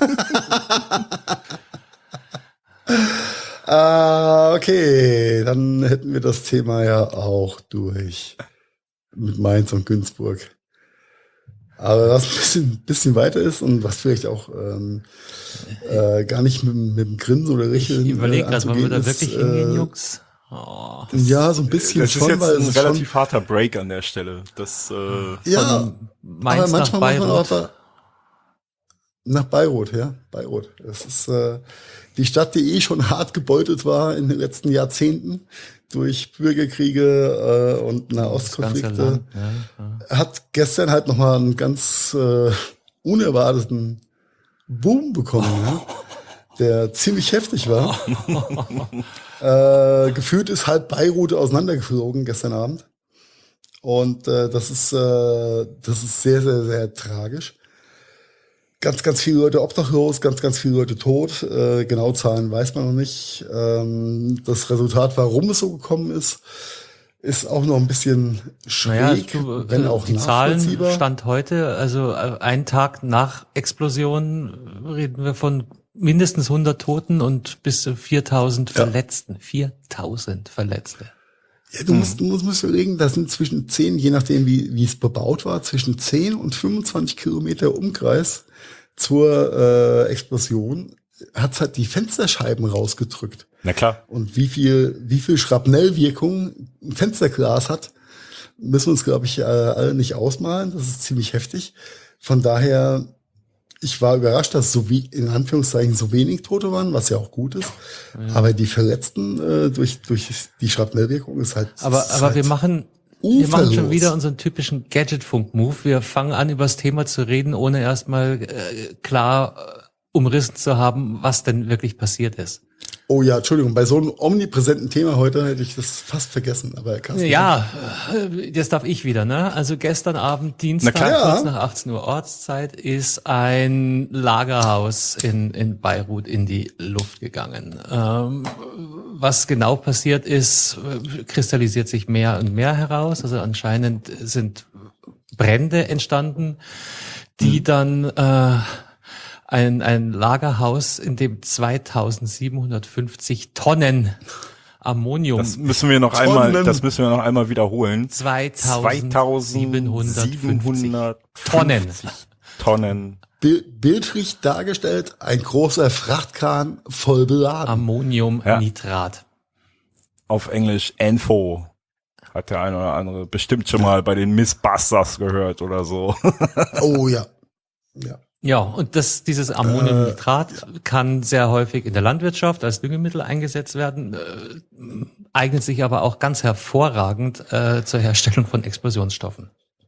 Okay, dann hätten wir das Thema ja auch durch. Mit Mainz und Günzburg. Aber was ein bisschen weiter ist und was vielleicht auch gar nicht mit dem Grinsen oder Richeln Ich überlege gerade, wollen wir da ist, wirklich hingehen, Jungs? Oh, ja, so ein bisschen das schon, ist jetzt weil ein es relativ harter Break an der Stelle. Das ja, Mainz aber manchmal nach muss man Bayreuth. auch nach Bayreuth, ja, Bayreuth. Das ist die Stadt, die schon hart gebeutelt war in den letzten Jahrzehnten durch Bürgerkriege und Nahostkonflikte. Ja. Hat gestern halt nochmal einen ganz unerwarteten Boom bekommen, ja, der ziemlich heftig war. Gefühlt ist halt Beirut auseinandergeflogen gestern Abend. Und das ist sehr, sehr, sehr tragisch. Ganz viele Leute obdachlos, ganz viele Leute tot. Genau Zahlen weiß man noch nicht. Das Resultat, warum es so gekommen ist auch noch ein bisschen schräg, wenn auch die nachvollziehbar. Zahlen Stand heute, also einen Tag nach Explosion reden wir von mindestens 100 Toten und bis zu 4.000 Verletzten. 4.000 Verletzte. Ja, du musst überlegen, das sind zwischen 10, je nachdem wie es bebaut war, zwischen 10 und 25 Kilometer Umkreis zur Explosion hat's halt die Fensterscheiben rausgedrückt. Na klar. Und wie viel Schrapnellwirkung ein Fensterglas hat, müssen wir uns, glaube ich, alle nicht ausmalen. Das ist ziemlich heftig. Von daher, ich war überrascht, dass in Anführungszeichen so wenig Tote waren, was ja auch gut ist. Ja. Aber die Verletzten durch die Schrapnellwirkung ist halt. Aber halt wir machen schon wieder unseren typischen Gadgetfunk-Move. Wir fangen an, über das Thema zu reden, ohne erstmal klar umrissen zu haben, was denn wirklich passiert ist. Oh ja, Entschuldigung, bei so einem omnipräsenten Thema heute hätte ich das fast vergessen. Aber Ja, jetzt darf ich wieder, ne? Also gestern Abend, Dienstag, kurz nach 18 Uhr Ortszeit, ist ein Lagerhaus in Beirut in die Luft gegangen. Was genau passiert ist, kristallisiert sich mehr und mehr heraus. Also anscheinend sind Brände entstanden, die dann ein Lagerhaus, in dem 2750 Tonnen Ammonium. Das müssen wir noch einmal wiederholen. 2750 Tonnen. Bildlich dargestellt, ein großer Frachtkahn voll beladen. Ammoniumnitrat. Auf Englisch ANFO. Hat der eine oder andere bestimmt schon mal bei den Mythbusters gehört oder so. Oh ja. Ja. Ja, und dieses Ammoniumnitrat kann sehr häufig in der Landwirtschaft als Düngemittel eingesetzt werden, eignet sich aber auch ganz hervorragend zur Herstellung von Explosionsstoffen.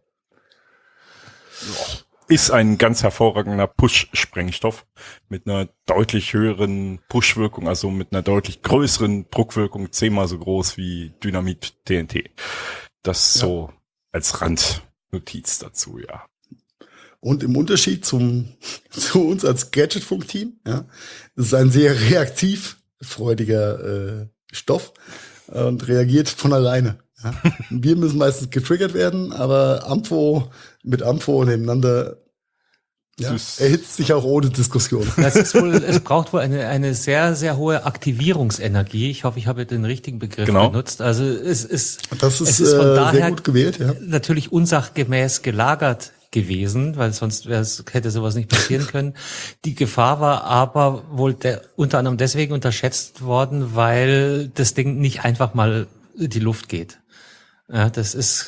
Ist ein ganz hervorragender Push-Sprengstoff mit einer deutlich höheren Push-Wirkung, also mit einer deutlich größeren Druckwirkung, 10-mal so groß wie Dynamit TNT. Das so als Randnotiz dazu, ja. Und im Unterschied zu uns als Gadgetfunk-Team, ja, das ist ein sehr reaktiv freudiger Stoff und reagiert von alleine. Ja. Wir müssen meistens getriggert werden, aber mit Ampho nebeneinander erhitzt sich auch ohne Diskussion. Es braucht wohl eine sehr, sehr hohe Aktivierungsenergie. Ich hoffe, ich habe den richtigen Begriff benutzt. Also es ist von daher sehr gut gewählt, ja. Natürlich unsachgemäß gelagert gewesen, weil sonst hätte sowas nicht passieren können. Die Gefahr war aber wohl unter anderem deswegen unterschätzt worden, weil das Ding nicht einfach mal in die Luft geht. Ja, das ist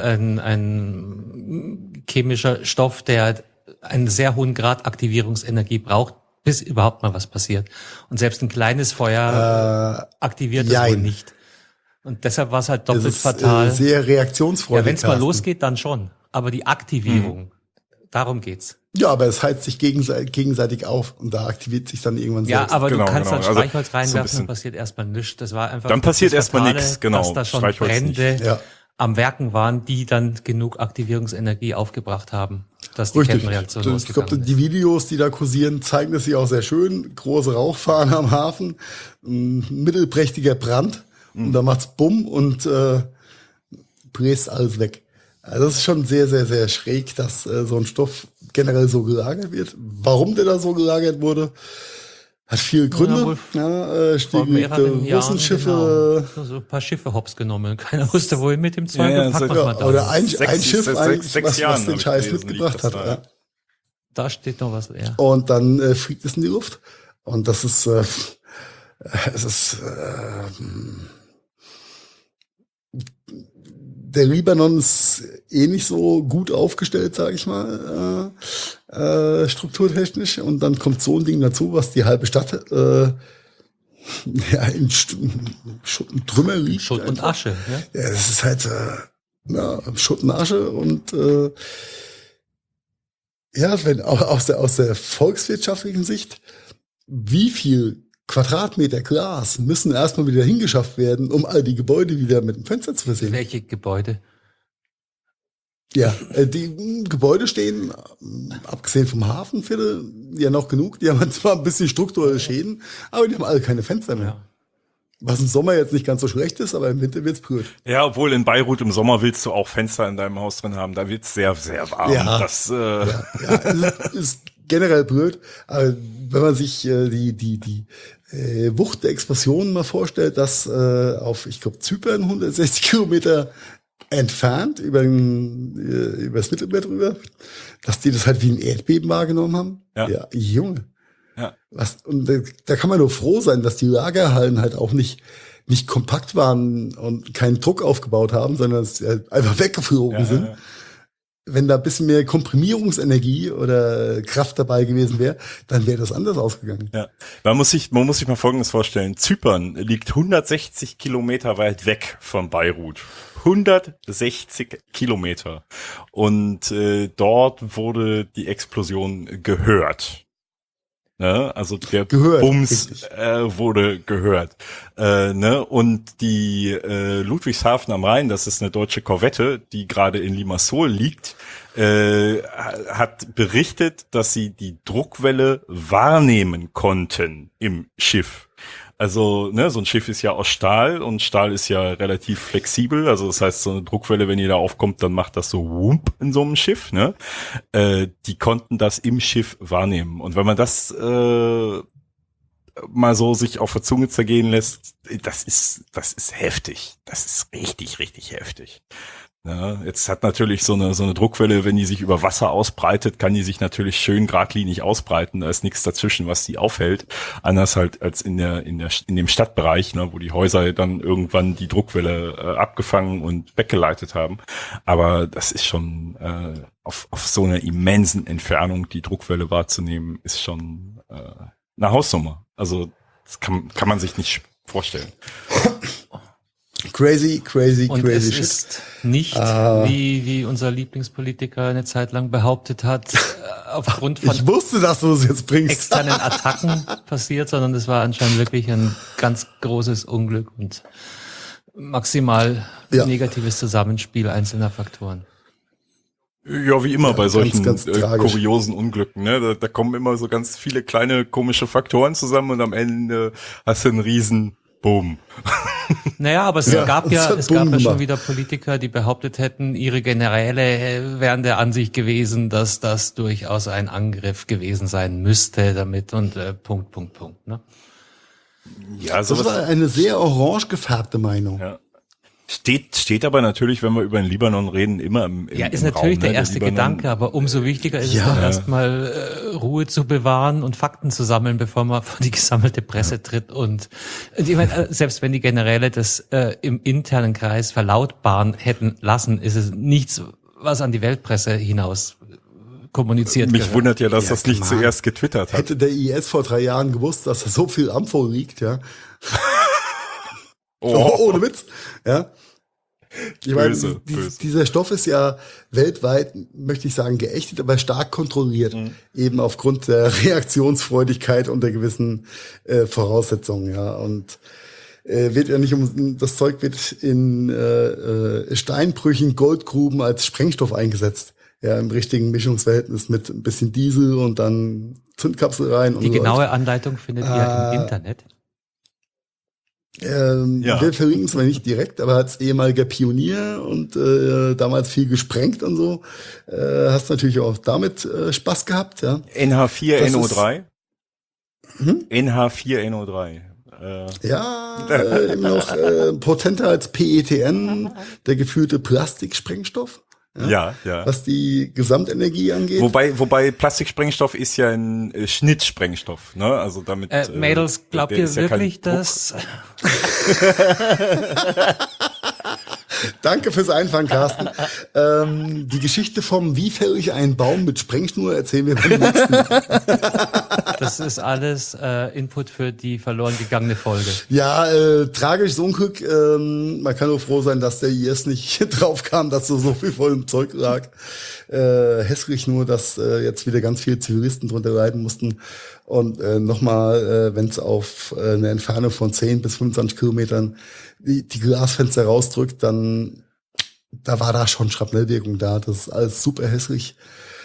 ein chemischer Stoff, der einen sehr hohen Grad Aktivierungsenergie braucht, bis überhaupt mal was passiert. Und selbst ein kleines Feuer aktiviert es wohl nicht. Und deshalb war es halt doppelt fatal. Sehr reaktionsfreudig. Ja, wenn es mal losgeht, dann schon. Aber die Aktivierung, darum geht's. Ja, aber es heizt sich gegenseitig auf und da aktiviert sich dann irgendwann selbst. Ja, aber du kannst dann Streichholz reinwerfen, dann passiert erstmal nichts. Das war einfach. Dann passiert erstmal nichts, genau. Dass da schon Brände am Werken waren, die dann genug Aktivierungsenergie aufgebracht haben, dass die Kettenreaktion losgegangen ist. Ich glaube, die Videos, die da kursieren, zeigen das hier auch sehr schön. Große Rauchfahne am Hafen, ein mittelprächtiger Brand und da macht's Bumm und bläst alles weg. Also das ist schon sehr, sehr, sehr schräg, dass so ein Stoff generell so gelagert wird. Warum der da so gelagert wurde, hat viele Gründe. Stillgelegte Russenschiffe. Genau. So ein paar Schiffe hops genommen. Keiner wusste, wohin mit dem Zeug. Oder ein Schiff, was den Scheiß mitgebracht hat. Ja. Da steht noch was leer. Und dann fliegt es in die Luft. Und das ist, der Libanon ist nicht so gut aufgestellt, sage ich mal, strukturtechnisch. Und dann kommt so ein Ding dazu, was die halbe Stadt in Schutt und Trümmer liegt. Schutt und Asche. Ja, das ist halt Schutt und Asche. Und wenn auch aus der volkswirtschaftlichen Sicht, wie viel Quadratmeter Glas müssen erstmal wieder hingeschafft werden, um all die Gebäude wieder mit dem Fenster zu versehen. Welche Gebäude? Ja, die Gebäude stehen, abgesehen vom Hafenviertel, ja noch genug. Die haben zwar ein bisschen strukturelle Schäden, aber die haben alle keine Fenster mehr. Ja. Was im Sommer jetzt nicht ganz so schlecht ist, aber im Winter wird's blöd. Ja, obwohl in Beirut im Sommer willst du auch Fenster in deinem Haus drin haben. Da wird's sehr, sehr warm. Ja, es ist generell blöd. Aber wenn man sich die Wucht der Explosion mal vorstellt, dass auf, ich glaube, Zypern 160 Kilometer entfernt über das Mittelmeer drüber, dass die das halt wie ein Erdbeben wahrgenommen haben. Ja Junge. Ja. Und da kann man nur froh sein, dass die Lagerhallen halt auch nicht kompakt waren und keinen Druck aufgebaut haben, sondern dass sie halt einfach weggeflogen sind. Ja. Wenn da ein bisschen mehr Komprimierungsenergie oder Kraft dabei gewesen wäre, dann wäre das anders ausgegangen. Ja. Man muss sich mal Folgendes vorstellen. Zypern liegt 160 Kilometer weit weg von Beirut. 160 Kilometer. Und dort wurde die Explosion gehört. Ne? Also der Gehört, Bums richtig. wurde gehört. Ne? Und die Ludwigshafen am Rhein, das ist eine deutsche Korvette, die gerade in Limassol liegt, hat berichtet, dass sie die Druckwelle wahrnehmen konnten im Schiff. Also, ne, so ein Schiff ist ja aus Stahl und Stahl ist ja relativ flexibel. Also das heißt, so eine Druckwelle, wenn die da aufkommt, dann macht das so wump in so einem Schiff, ne? Die konnten das im Schiff wahrnehmen. Und wenn man das mal so sich auf der Zunge zergehen lässt, das ist heftig. Das ist richtig, richtig heftig. Ja, jetzt hat natürlich so eine Druckwelle, wenn die sich über Wasser ausbreitet, kann die sich natürlich schön geradlinig ausbreiten. Da ist nichts dazwischen, was die aufhält. Anders halt als in dem Stadtbereich, ne, wo die Häuser dann irgendwann die Druckwelle abgefangen und weggeleitet haben. Aber das ist schon auf so einer immensen Entfernung die Druckwelle wahrzunehmen, ist schon eine Hausnummer. Also das kann man sich nicht vorstellen. Crazy Und es shit. ist nicht, wie unser Lieblingspolitiker eine Zeit lang behauptet hat, aufgrund von Ich wusste, dass du es jetzt bringst. externen Attacken passiert, sondern es war anscheinend wirklich ein ganz großes Unglück und maximal negatives Zusammenspiel einzelner Faktoren. Ja, wie immer bei solchen ganz tragisch. kuriosen Unglücken, ne? Da kommen immer so ganz viele kleine komische Faktoren zusammen und am Ende hast du einen riesen Boom. Naja, aber es Ja, gab es ja hat schon gemacht. wieder Politiker, die behauptet hätten, ihre Generäle wären der Ansicht gewesen, dass das durchaus ein Angriff gewesen sein müsste damit und Punkt. Ne? Ja, Das war eine sehr orange gefärbte Meinung. ja. Steht aber natürlich, wenn wir über den Libanon reden, immer im Ja, ist im natürlich Raum, der ne? erste Libanon, Gedanke, aber umso wichtiger ist es Ja. doch erstmal Ruhe zu bewahren und Fakten zu sammeln, bevor man vor die gesammelte Presse tritt. Und ich meine, selbst wenn die Generäle das im internen Kreis verlautbaren hätten lassen, ist es nichts, was an die Weltpresse hinaus kommuniziert Mich gehört. wundert ja, dass Ja, das nicht Mann. zuerst getwittert hat. Hätte der IS vor 3 Jahren gewusst, dass da so viel Ampho liegt, ja. Ohne Witz, ja. Ich meine, Böse, böse. dieser Stoff ist ja weltweit, möchte ich sagen, geächtet, aber stark kontrolliert. Eben aufgrund der Reaktionsfreudigkeit unter gewissen Voraussetzungen, ja. Und wird ja nicht das Zeug wird in Steinbrüchen, Goldgruben als Sprengstoff eingesetzt. Ja, im richtigen Mischungsverhältnis mit ein bisschen Diesel und dann Zündkapsel rein. Die und genaue Anleitung findet ihr im Internet. Ja. Wir verlinken es mal nicht direkt, aber als ehemaliger Pionier und damals viel gesprengt und so, hast natürlich auch damit Spaß gehabt, ja. NH4NO3? NH4NO3. Ja, immer noch potenter als PETN, der geführte Plastiksprengstoff, Ja. was die Gesamtenergie angeht. Wobei Plastiksprengstoff ist ja ein Schnittsprengstoff, ne? Also damit. Mädels, glaubt der ihr ist ja kein wirklich, Druck. dass Danke fürs Einfahren, Carsten. Die Geschichte vom Wie fäll ich einen Baum mit Sprengschnur erzählen wir beim nächsten Mal. das ist alles Input für die verloren gegangene Folge? Ja, tragisches Unglück. Man kann nur froh sein, dass der IS nicht drauf kam, dass so viel voll im Zeug lag. Hässlich nur, dass jetzt wieder ganz viele Zivilisten drunter leiden mussten. Und nochmal, wenn es auf eine Entfernung von 10 bis 25 Kilometern die Glasfenster rausdrückt, dann da war da schon Schrapnellwirkung da. Das ist alles super hässlich.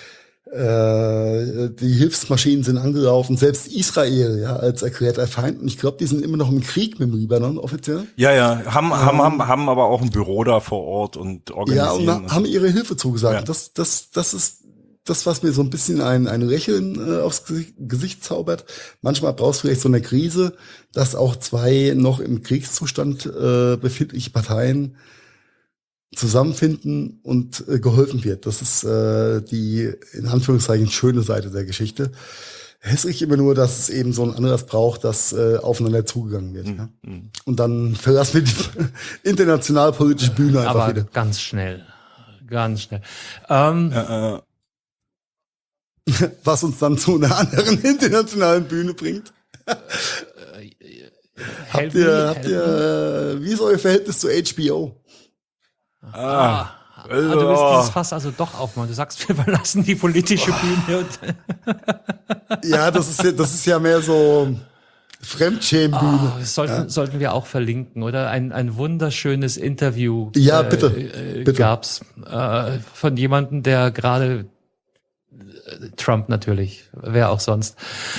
Die Hilfsmaschinen sind angelaufen, selbst Israel, ja, als erklärter Feind. Und ich glaube, die sind immer noch im Krieg mit dem Libanon, offiziell. Ja, haben aber auch ein Büro da vor Ort und Ja, organisieren. und haben ihre Hilfe zugesagt. Ja. Das ist das, was mir so ein bisschen ein Lächeln aufs Gesicht zaubert. Manchmal brauchst du vielleicht so eine Krise, dass auch 2 noch im Kriegszustand befindliche Parteien zusammenfinden und geholfen wird. Das ist die, in Anführungszeichen, schöne Seite der Geschichte. Hässlich immer nur, dass es eben so einen Anlass braucht, dass aufeinander zugegangen wird. Ja? Und dann verlassen wir die international politische Bühne einfach Aber wieder. ganz schnell. Was uns dann zu einer anderen internationalen Bühne bringt. Habt ihr, wie ist euer Verhältnis zu HBO? Du willst dieses Fass also doch aufmachen. Du sagst, wir verlassen die politische Bühne. Ja, das ist ja mehr so Fremdschämen-Bühne. Sollten wir auch verlinken, oder? Ein wunderschönes Interview. Ja, bitte. Gab's von jemandem, der gerade Trump natürlich, wer auch sonst,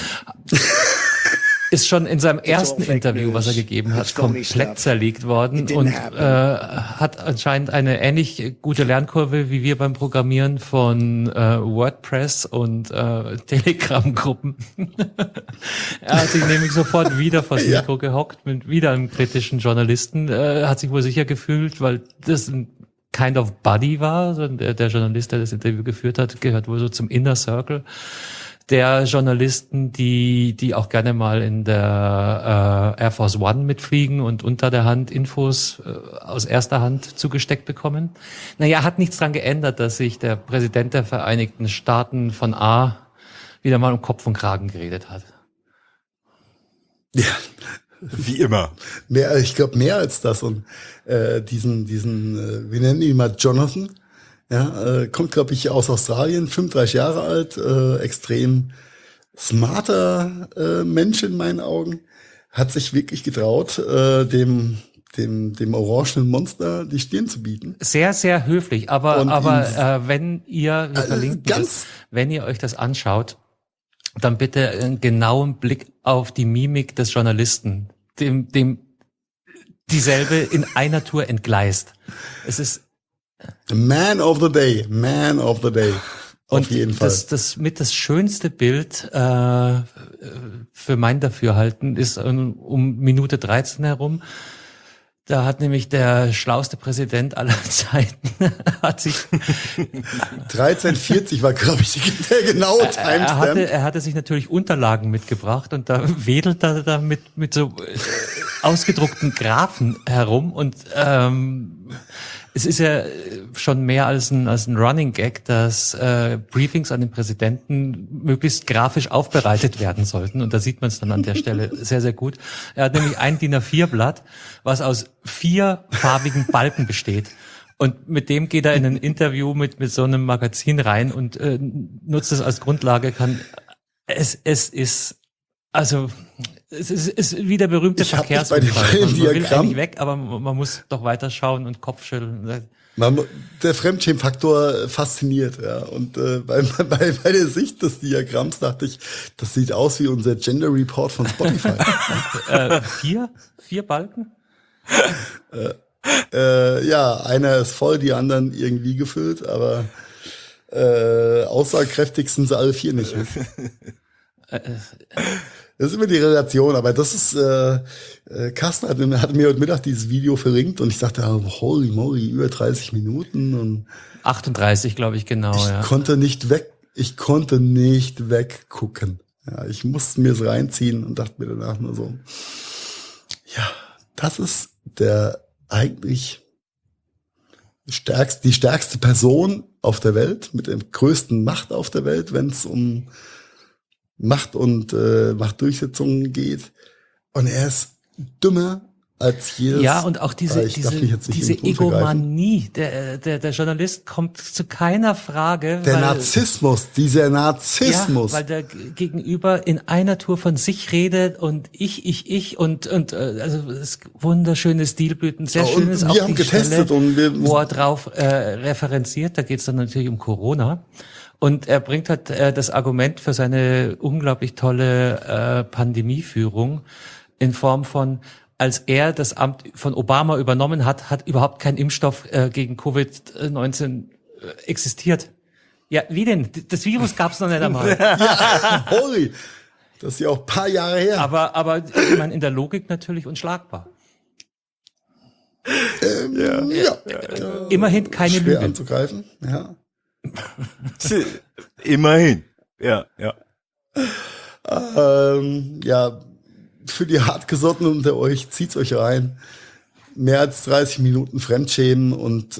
ist schon in seinem ersten Interview, was er gegeben hat, komplett zerlegt worden und hat anscheinend eine ähnlich gute Lernkurve wie wir beim Programmieren von WordPress und Telegram-Gruppen. Er hat sich nämlich sofort wieder vors Mikro gehockt mit wieder einem kritischen Journalisten, hat sich wohl sicher gefühlt, weil das ein kind of buddy war. Also der Journalist, der das Interview geführt hat, gehört wohl so zum Inner Circle der Journalisten, die auch gerne mal in der Air Force One mitfliegen und unter der Hand Infos aus erster Hand zugesteckt bekommen. Naja, hat nichts dran geändert, dass sich der Präsident der Vereinigten Staaten von A wieder mal um Kopf und Kragen geredet hat. Ja, wie immer. Ich glaube mehr als das. Und diesen, wir nennen ihn mal Jonathan. Ja, kommt, glaube ich, aus Australien, 35 Jahre alt, extrem smarter Mensch in meinen Augen, hat sich wirklich getraut, dem orangenen Monster die Stirn zu bieten. Sehr, sehr höflich, aber wenn ihr, wir verlinken das, wenn ihr euch das anschaut, dann bitte einen genauen Blick auf die Mimik des Journalisten, dem dieselbe in einer Tour entgleist. Es ist Man of the day. Auf jeden Fall. Das mit das schönste Bild für mein Dafürhalten ist um Minute 13 herum. Da hat nämlich der schlauste Präsident aller Zeiten hat sich 13:40 war, glaube ich, der genaue Timestamp. Er hatte sich natürlich Unterlagen mitgebracht und da wedelt er da mit so ausgedruckten Graphen herum und es ist ja schon mehr als ein Running Gag, dass Briefings an den Präsidenten möglichst grafisch aufbereitet werden sollten. Und da sieht man es dann an der Stelle sehr, sehr gut. Er hat nämlich ein DIN A4-Blatt, was aus 4 farbigen Balken besteht. Und mit dem geht er in ein Interview mit so einem Magazin rein und nutzt es als Grundlage. Es ist wie der berühmte Verkehrsunfall. Man will eigentlich weg, aber man muss doch weiter schauen und Kopfschütteln. Der Fremdschämen-Faktor fasziniert, ja. Und bei der Sicht des Diagramms dachte ich, das sieht aus wie unser Gender Report von Spotify. 4 Balken? Ja, einer ist voll, die anderen irgendwie gefüllt, aber aussagekräftig sind sie alle 4 nicht. Das ist immer die Relation, aber das ist, Carsten hat mir heute Mittag dieses Video verlinkt und ich dachte, holy moly, über 30 Minuten und 38, glaube ich, genau, ich konnte nicht weggucken. Ja, ich musste mir es reinziehen und dachte mir danach nur so, ja, das ist der eigentlich die stärkste Person auf der Welt, mit der größten Macht auf der Welt, wenn es um Macht und Machtdurchsetzung geht. Und er ist dümmer als jedes. Ja, und auch diese Egomanie. Der Journalist kommt zu keiner Frage. Dieser Narzissmus. Ja, weil der Gegenüber in einer Tour von sich redet und ich und also das wunderschöne Stilblüten, sehr schönes auch wir haben getestet Stelle, wo er drauf referenziert. Da geht es dann natürlich um Corona. Und er bringt halt das Argument für seine unglaublich tolle Pandemieführung in Form von, als er das Amt von Obama übernommen hat, hat überhaupt kein Impfstoff gegen Covid-19 existiert. Ja, wie denn? Das Virus gab es noch nicht einmal. Ja, holy. Das ist ja auch ein paar Jahre her. Aber ich meine, in der Logik natürlich unschlagbar. Immerhin keine schwer Lüge. Anzugreifen, ja. Immerhin. Ja. Ja, für die Hartgesottenen unter euch, zieht's euch rein. Mehr als 30 Minuten Fremdschämen und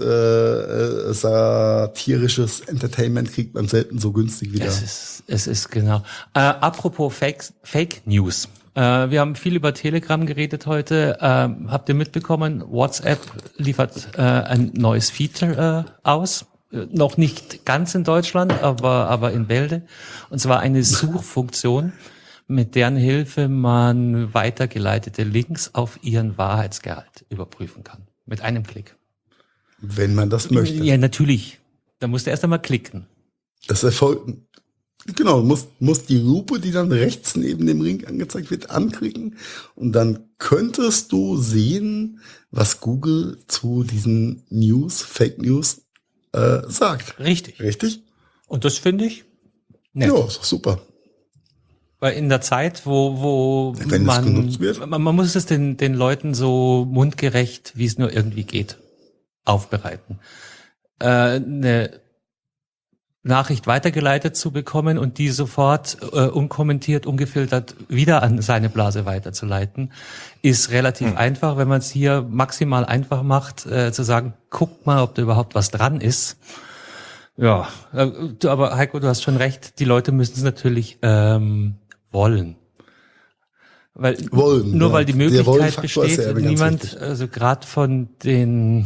satirisches Entertainment kriegt man selten so günstig wieder. Es ist genau. Apropos Fake News. Wir haben viel über Telegram geredet heute. Habt ihr mitbekommen, WhatsApp liefert ein neues Feature aus. Noch nicht ganz in Deutschland, aber in Bälde. Und zwar eine Suchfunktion, mit deren Hilfe man weitergeleitete Links auf ihren Wahrheitsgehalt überprüfen kann. Mit einem Klick. Wenn man das möchte. Ja, natürlich. Da musst du erst einmal klicken. Das erfolgt. Genau, muss die Lupe, die dann rechts neben dem Ring angezeigt wird, anklicken. Und dann könntest du sehen, was Google zu diesen Fake News sagt. Richtig. Richtig? Und das finde ich nett. Ja, ist doch super. Weil in der Zeit, wo Wenn es genutzt wird. man muss es den Leuten so mundgerecht, wie es nur irgendwie geht, aufbereiten. Eine Nachricht weitergeleitet zu bekommen und die sofort unkommentiert, ungefiltert wieder an seine Blase weiterzuleiten, ist relativ einfach, wenn man es hier maximal einfach macht, zu sagen, guck mal, ob da überhaupt was dran ist. Ja, aber Heiko, du hast schon recht, die Leute müssen es natürlich wollen. Weil weil die Möglichkeit besteht, niemand, also gerade von den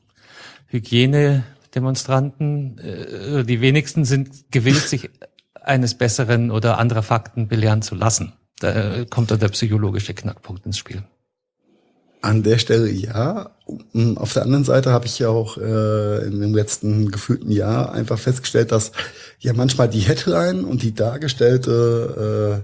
Hygienedemonstranten, die wenigsten sind gewillt, sich eines Besseren oder anderer Fakten belehren zu lassen. Da kommt dann der psychologische Knackpunkt ins Spiel. An der Stelle ja. Auf der anderen Seite habe ich ja auch in dem letzten gefühlten Jahr einfach festgestellt, dass ja manchmal die Headline und die dargestellte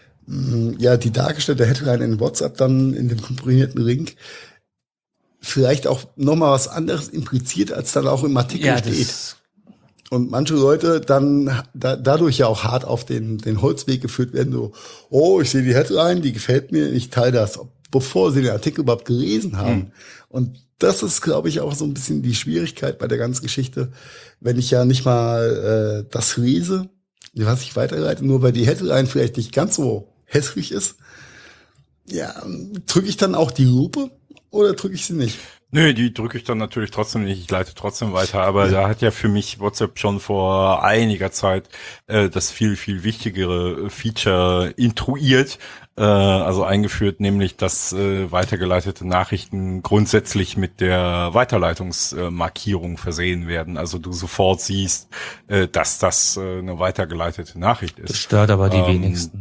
Headline in WhatsApp dann in dem komprimierten Link vielleicht auch nochmal was anderes impliziert, als dann auch im Artikel steht. Und manche Leute dann dadurch ja auch hart auf den Holzweg geführt werden, so, oh, ich sehe die Headline, die gefällt mir, ich teile das, bevor sie den Artikel überhaupt gelesen haben. Und das ist, glaube ich, auch so ein bisschen die Schwierigkeit bei der ganzen Geschichte, wenn ich ja nicht mal das lese, was ich weiterleite, nur weil die Headline vielleicht nicht ganz so hässlich ist, ja, drücke ich dann auch die Lupe oder drücke ich sie nicht? Nö, die drücke ich dann natürlich trotzdem nicht. Ich leite trotzdem weiter. Aber da hat ja für mich WhatsApp schon vor einiger Zeit das viel, viel wichtigere Feature intruiert, also eingeführt, nämlich dass weitergeleitete Nachrichten grundsätzlich mit der Weiterleitungsmarkierung versehen werden. Also du sofort siehst, dass das eine weitergeleitete Nachricht ist. Das stört aber die wenigsten.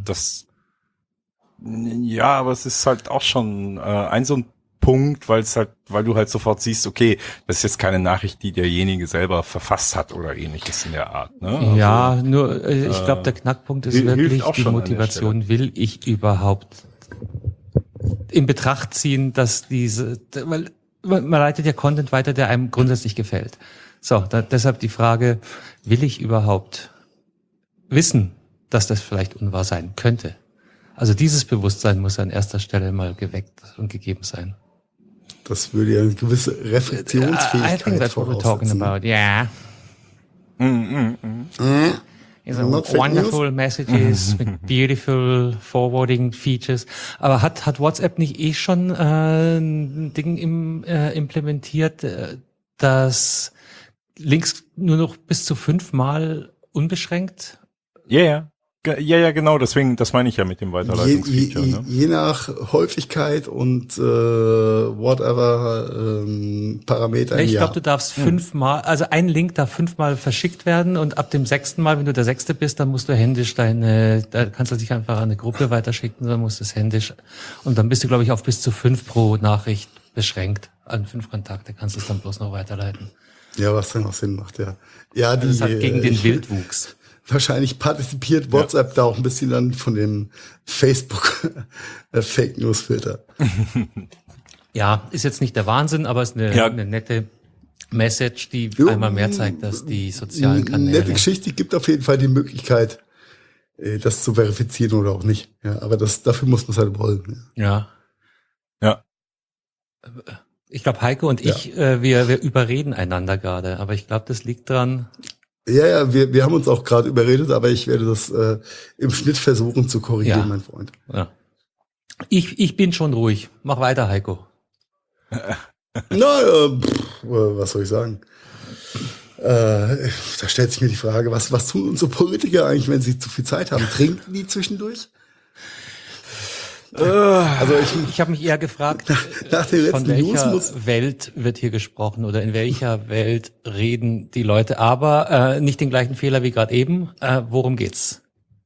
Ja, aber es ist halt auch schon so ein Punkt, weil du halt sofort siehst, okay, das ist jetzt keine Nachricht, die derjenige selber verfasst hat oder ähnliches in der Art. Ne? Also, ja, nur ich glaube, der Knackpunkt ist wirklich die Motivation. Will ich überhaupt in Betracht ziehen, dass weil man leitet ja Content weiter, der einem grundsätzlich gefällt. So, deshalb die Frage, will ich überhaupt wissen, dass das vielleicht unwahr sein könnte? Also dieses Bewusstsein muss an erster Stelle mal geweckt und gegeben sein. Das würde ja eine gewisse Reflexionsfähigkeit I think that's what we're talking about, yeah. So wonderful messages with beautiful forwarding features. Aber hat WhatsApp nicht schon ein Ding implementiert, dass Links nur noch bis zu 5-mal unbeschränkt? Ja, genau, deswegen, das meine ich ja mit dem Weiterleitungsfeature. Je nach Häufigkeit und whatever Parameter. Ich glaube, du darfst 5-mal, also ein Link darf 5-mal verschickt werden und ab dem 6. Mal, wenn du der 6. bist, dann musst du händisch da kannst du dich einfach an eine Gruppe weiterschicken, dann musst du es händisch und dann bist du, glaube ich, auf bis zu 5 pro Nachricht beschränkt. An 5 Kontakte kannst du es dann bloß noch weiterleiten. Ja, was dann auch Sinn macht, ja. Ja, also das hat gegen den Wildwuchs. Wahrscheinlich partizipiert WhatsApp da auch ein bisschen dann von dem Facebook Fake News Filter. Ja, ist jetzt nicht der Wahnsinn, aber ist eine nette Message, die einmal mehr zeigt, dass die sozialen Kanäle. Nette Geschichte, gibt auf jeden Fall die Möglichkeit, das zu verifizieren oder auch nicht. Ja, aber dafür muss man es halt wollen. Ja. Ich glaube, Heiko und ich, wir überreden einander gerade, aber ich glaube, das liegt dran. Ja, wir haben uns auch gerade überredet, aber ich werde das im Schnitt versuchen zu korrigieren, mein Freund. Ja. Ich bin schon ruhig. Mach weiter, Heiko. Was soll ich sagen? Da stellt sich mir die Frage, was tun unsere Politiker eigentlich, wenn sie zu viel Zeit haben? Trinken die zwischendurch? Also Ich habe mich eher gefragt, nach den von letzten News welcher Welt wird hier gesprochen oder in welcher Welt reden die Leute, aber nicht den gleichen Fehler wie gerade eben. Worum geht's?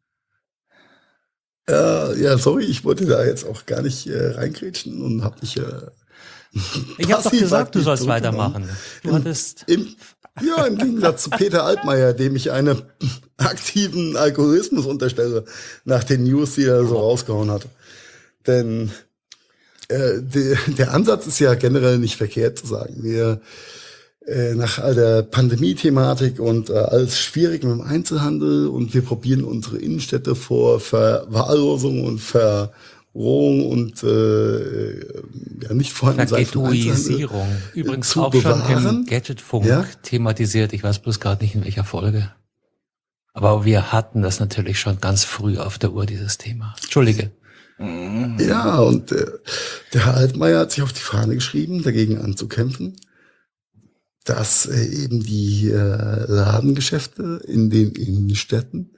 ja, sorry, ich wollte da jetzt auch gar nicht reingrätschen und habe mich Ich habe doch gesagt, du passiv-aktiv sollst zurückgenommen. weitermachen. Du hattest Im Gegensatz zu Peter Altmaier, dem ich einen aktiven Alkoholismus unterstelle, nach den News, die er so rausgehauen hat. Denn der Ansatz ist ja generell nicht verkehrt zu sagen. Wir nach all der Pandemie-Thematik und alles schwierig mit dem Einzelhandel und wir probieren unsere Innenstädte vor Verwahrlosung und Verrohung und nicht vorhanden sein von Verghettoisierung. Einzelhandel Übrigens zu auch schon bewahren. im Gadgetfunk Ja? thematisiert. Ich weiß bloß gerade nicht in welcher Folge. Aber wir hatten das natürlich schon ganz früh auf der Uhr, dieses Thema. Entschuldige. Ja, und der Herr Altmaier hat sich auf die Fahne geschrieben, dagegen anzukämpfen, dass eben die Ladengeschäfte in den Innenstädten,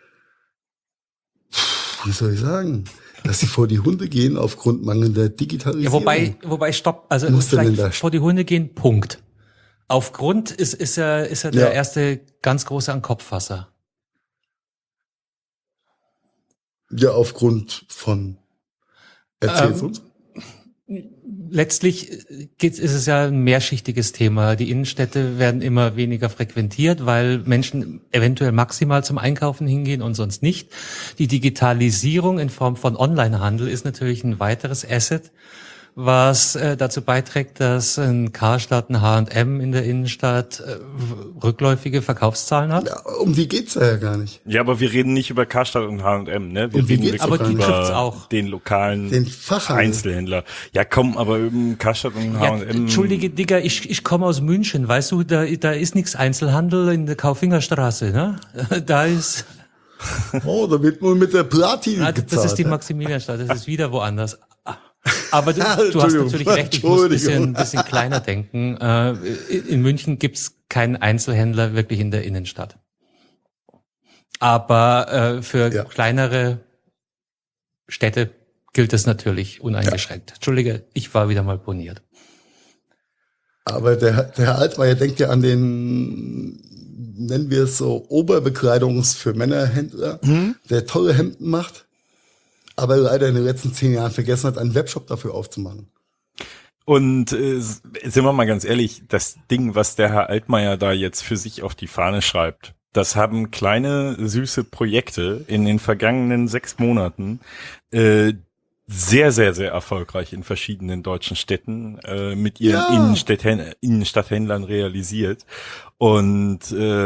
wie soll ich sagen, dass sie vor die Hunde gehen aufgrund mangelnder Digitalisierung. Ja, wobei, stopp, also Muss denn denn vielleicht da- vor die Hunde gehen, Punkt. Aufgrund ist er der Ja. erste ganz große an Kopffasser. Ja, aufgrund von Erzähl's uns. Letztlich ist es ja ein mehrschichtiges Thema. Die Innenstädte werden immer weniger frequentiert, weil Menschen eventuell maximal zum Einkaufen hingehen und sonst nicht. Die Digitalisierung in Form von Onlinehandel ist natürlich ein weiteres Asset, was dazu beiträgt, dass ein Karstadt, ein H&M in der Innenstadt rückläufige Verkaufszahlen hat. Ja, um die geht's ja gar nicht. Ja, aber wir reden nicht über Karstadt und H&M, ne? Wir Und wie reden geht's wirklich aber die trifft's über auch. den lokalen Den Fachhandel. Einzelhändler. Ja, komm, aber über Karstadt und Ja, H&M. entschuldige, Digga, ich komme aus München, weißt du, da ist nix Einzelhandel in der Kaufingerstraße, ne? Da ist, Oh, da wird nur mit der Platin gezahlt. das ist die ne? Maximilianstadt, das ist wieder woanders. Aber du hast Entschuldigung, natürlich recht, ich muss ein Entschuldigung. bisschen kleiner denken. In München gibt's keinen Einzelhändler wirklich in der Innenstadt. Aber für Ja. kleinere Städte gilt es natürlich uneingeschränkt. Entschuldige, ich war wieder mal poniert. Aber der Herr Altmaier denkt ja an den, nennen wir es so, Oberbekleidungs- für Männerhändler, der tolle Hemden macht, aber leider in den letzten 10 Jahren vergessen hat, einen Webshop dafür aufzumachen. Und sind wir mal ganz ehrlich, das Ding, was der Herr Altmaier da jetzt für sich auf die Fahne schreibt, das haben kleine, süße Projekte in den vergangenen 6 Monaten sehr, sehr, sehr erfolgreich in verschiedenen deutschen Städten mit ihren Innenstadthändlern realisiert. Und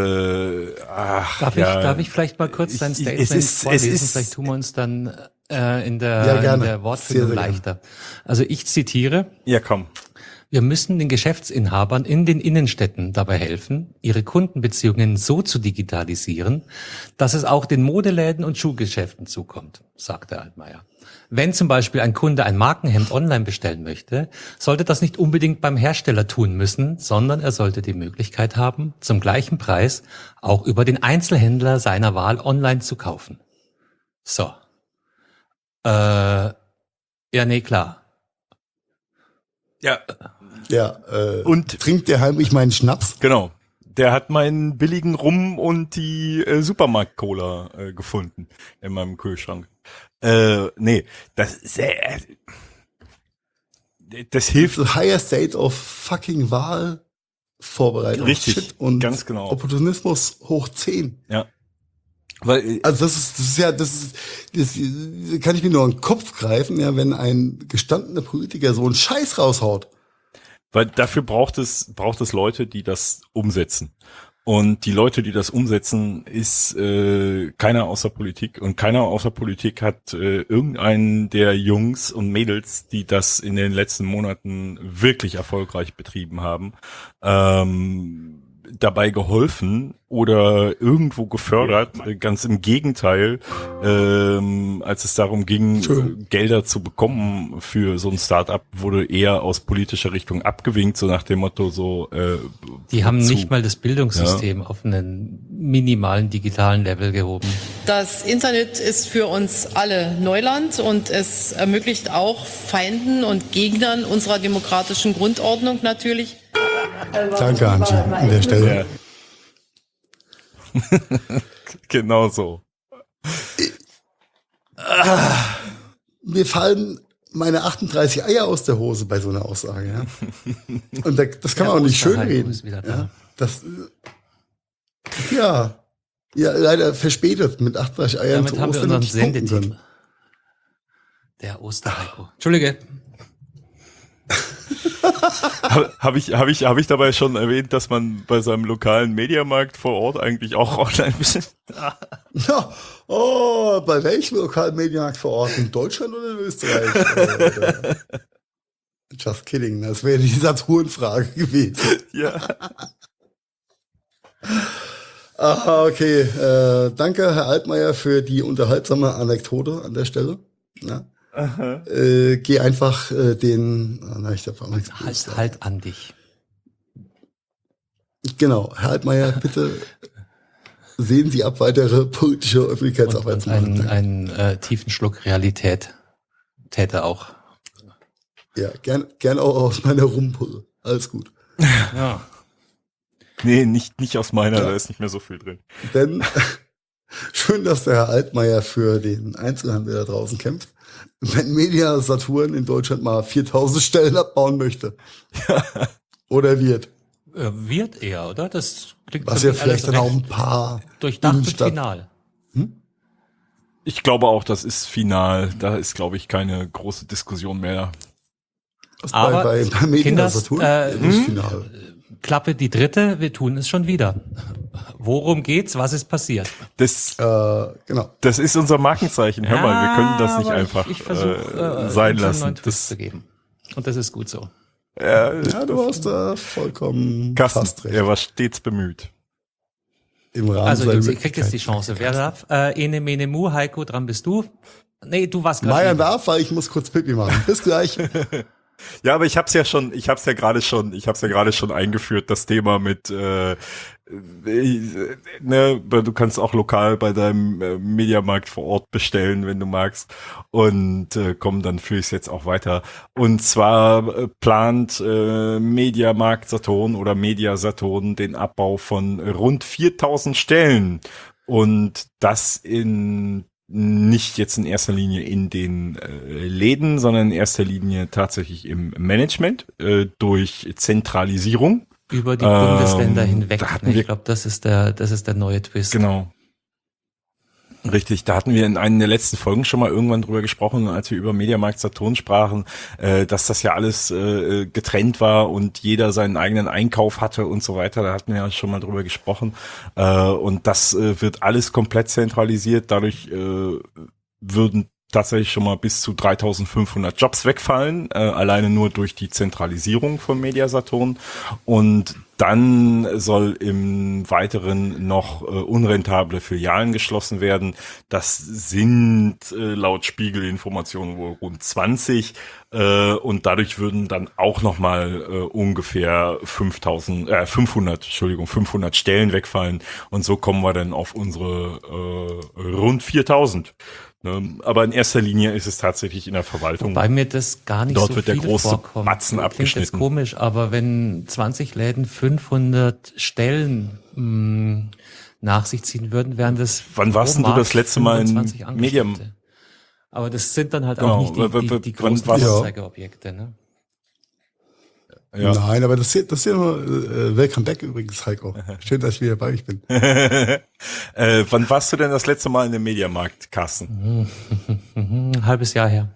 Darf ich vielleicht mal kurz dein Statement vorlesen? Vielleicht tun wir uns dann in der gerne. Wortfindung Sehr, sehr leichter. Also ich zitiere: Ja, komm. Wir müssen den Geschäftsinhabern in den Innenstädten dabei helfen, ihre Kundenbeziehungen so zu digitalisieren, dass es auch den Modeläden und Schuhgeschäften zukommt, sagte Altmaier. Wenn zum Beispiel ein Kunde ein Markenhemd online bestellen möchte, sollte das nicht unbedingt beim Hersteller tun müssen, sondern er sollte die Möglichkeit haben, zum gleichen Preis auch über den Einzelhändler seiner Wahl online zu kaufen. So. Ja, nee, klar. Ja, Ja, Und- trinkt der heimlich meinen Schnaps? genau. Der hat meinen billigen Rum und die Supermarkt-Cola gefunden in meinem Kühlschrank. Nee, das ist das hilft. The higher state of fucking Wahlvorbereitung. Richtig, Shit und ganz genau. Opportunismus hoch 10. Ja. Weil Also das kann ich mir nur an den Kopf greifen, ja, wenn ein gestandener Politiker so einen Scheiß raushaut. Weil dafür braucht es Leute, die das umsetzen. Und die Leute, die das umsetzen, ist keiner außer Politik. Und keiner außer Politik hat irgendeinen der Jungs und Mädels, die das in den letzten Monaten wirklich erfolgreich betrieben haben, dabei geholfen oder irgendwo gefördert. Ganz im Gegenteil, als es darum ging, Gelder zu bekommen für so ein Startup, wurde eher aus politischer Richtung abgewinkt, so nach dem Motto so. Die haben nicht mal das Bildungssystem auf einen minimalen digitalen Level gehoben. Das Internet ist für uns alle Neuland und es ermöglicht auch Feinden und Gegnern unserer demokratischen Grundordnung natürlich. Danke, Angie, an der Stelle. Ja. Genau so. Mir fallen meine 38 Eier aus der Hose bei so einer Aussage. Ja? Und das kann man auch nicht schönreden. Ja? Ja, leider verspätet mit 38 Eiern Damit zu haben wir Ostern unseren nicht punkten Sendetitel. können. Der Osterheiko. Entschuldige. Habe ich dabei schon erwähnt, dass man bei seinem lokalen Mediamarkt vor Ort eigentlich auch online ist? Ja, bei welchem lokalen Medienmarkt vor Ort? In Deutschland oder in Österreich? Just kidding, das wäre die Saturn-Frage gewesen. Ja. Okay. Danke, Herr Altmaier, für die unterhaltsame Anekdote an der Stelle. Ja. Geh einfach ich darf auch nichts Böses sagen. Halt an dich. Genau, Herr Altmaier, bitte sehen Sie ab, weitere politische Öffentlichkeitsarbeit zu machen. Einen tiefen Schluck Realität täte auch. Ja, gern auch aus meiner Rumpulle. Alles gut. Ja. Nee, nicht aus meiner, da ist nicht mehr so viel drin. Denn schön, dass der Herr Altmaier für den Einzelhandel da draußen kämpft. Wenn Media Saturn in Deutschland mal 4000 Stellen abbauen möchte. Oder wird. Wird eher, oder? Das klingt Was für ja mich vielleicht alles dann auch recht ein paar durchdacht und Innenstadt- final. Ich glaube auch, das ist final. Da ist, glaube ich, keine große Diskussion mehr. Aber bei Media Kinders, Saturn ist final. Klappe die dritte, wir tun es schon wieder. Worum geht's? Was ist passiert? Das Genau. Das ist unser Markenzeichen. Hör mal, wir können das nicht aber einfach ich versuche, sein einen lassen. neuen Twist zu geben. Und das ist gut so. Ja, du hast da vollkommen Carsten, fast recht. er war stets bemüht. Im Rahmen Also seiner Jungs, ihr kriegt jetzt die Möglichkeiten. Chance. Wer darf? Ene, mene, mu, Heiko, dran bist du. Nee, du warst Meier gerade. darf, weil ich muss kurz Pipi machen. Bis gleich. Ja, aber ich hab's ja gerade schon eingeführt, das Thema mit, du kannst auch lokal bei deinem Mediamarkt vor Ort bestellen, wenn du magst. Und komm, dann führe ich es jetzt auch weiter. Und zwar plant Mediamarkt Saturn oder Media Saturn den Abbau von rund 4000 Stellen. Und das nicht jetzt in erster Linie in den Läden, sondern in erster Linie tatsächlich im Management durch Zentralisierung. Über die Bundesländer hinweg. da hatten Ich wir- glaube, das ist der neue Twist. Genau. Richtig, da hatten wir in einer der letzten Folgen schon mal irgendwann drüber gesprochen, als wir über Mediamarkt Saturn sprachen, dass das ja alles getrennt war und jeder seinen eigenen Einkauf hatte und so weiter. Da hatten wir ja schon mal drüber gesprochen. Und das wird alles komplett zentralisiert. Dadurch würden tatsächlich schon mal bis zu 3500 Jobs wegfallen, alleine nur durch die Zentralisierung von Media Saturn. Und dann soll im Weiteren noch unrentable Filialen geschlossen werden. Das sind laut Spiegel-Informationen wohl rund 20. Und dadurch würden dann auch nochmal ungefähr 500 Stellen wegfallen. Und so kommen wir dann auf unsere rund 4000. Aber in erster Linie ist es tatsächlich in der Verwaltung. Wobei mir das gar nicht Dort so wird der viel große vorkommt. Batzen Klingt jetzt abgeschnitten. komisch, aber wenn 20 Läden 500 Stellen nach sich ziehen würden, wären das Wann warst pro denn du das Markt letzte Mal in 25 Angestellte. Medium? Aber das sind dann halt Genau. auch nicht die Wann großen warst du- Anzeigeobjekte. Ne? Ja. Nein, aber das ist ja nur Welcome back übrigens, Heiko. Schön, dass ich wieder bei euch bin. Wann warst du denn das letzte Mal in dem Mediamarkt, Carsten? Ein halbes Jahr her.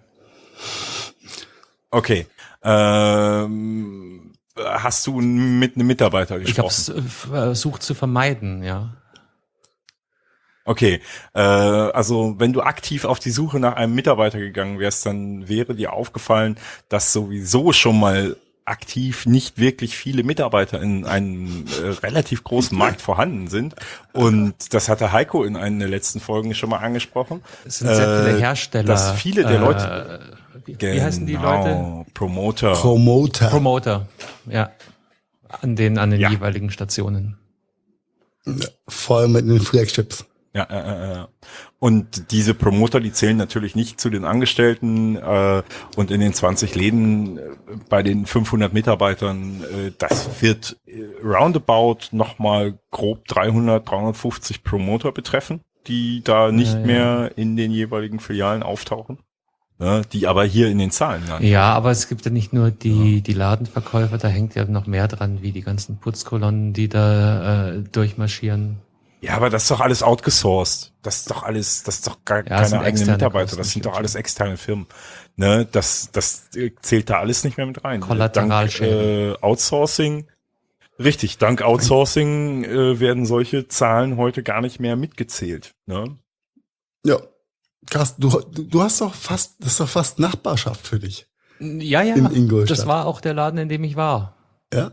Okay. Hast du mit einem Mitarbeiter Ich habe gesprochen? es versucht zu vermeiden, ja. Okay. Also wenn du aktiv auf die Suche nach einem Mitarbeiter gegangen wärst, dann wäre dir aufgefallen, dass sowieso schon mal aktiv nicht wirklich viele Mitarbeiter in einem relativ großen Markt vorhanden sind. Und das hatte Heiko in einer der letzten Folgen schon mal angesprochen. Es sind sehr viele Hersteller. Dass viele der Leute... Wie heißen die Leute? Promoter, ja. An den jeweiligen Stationen. vor allem mit den Flagships. Ja. Und diese Promoter, die zählen natürlich nicht zu den Angestellten und in den 20 Läden bei den 500 Mitarbeitern, das wird roundabout nochmal grob 350 Promoter betreffen, die da nicht mehr in den jeweiligen Filialen auftauchen, die aber hier in den Zahlen landen. Ja, aber es gibt ja nicht nur die Ladenverkäufer, da hängt ja noch mehr dran, wie die ganzen Putzkolonnen, die da durchmarschieren. Ja, aber das ist doch alles outgesourced. Das ist doch gar keine eigenen Mitarbeiter. Das sind doch alles externe Firmen. Ne, das zählt da alles nicht mehr mit rein. Kollateralschäden. Dank Outsourcing. Richtig, dank Outsourcing werden solche Zahlen heute gar nicht mehr mitgezählt. Ne? Ja. Krass, du hast doch das ist doch fast Nachbarschaft für dich. Ja, in Ingolstadt. Das war auch der Laden, in dem ich war. Ja.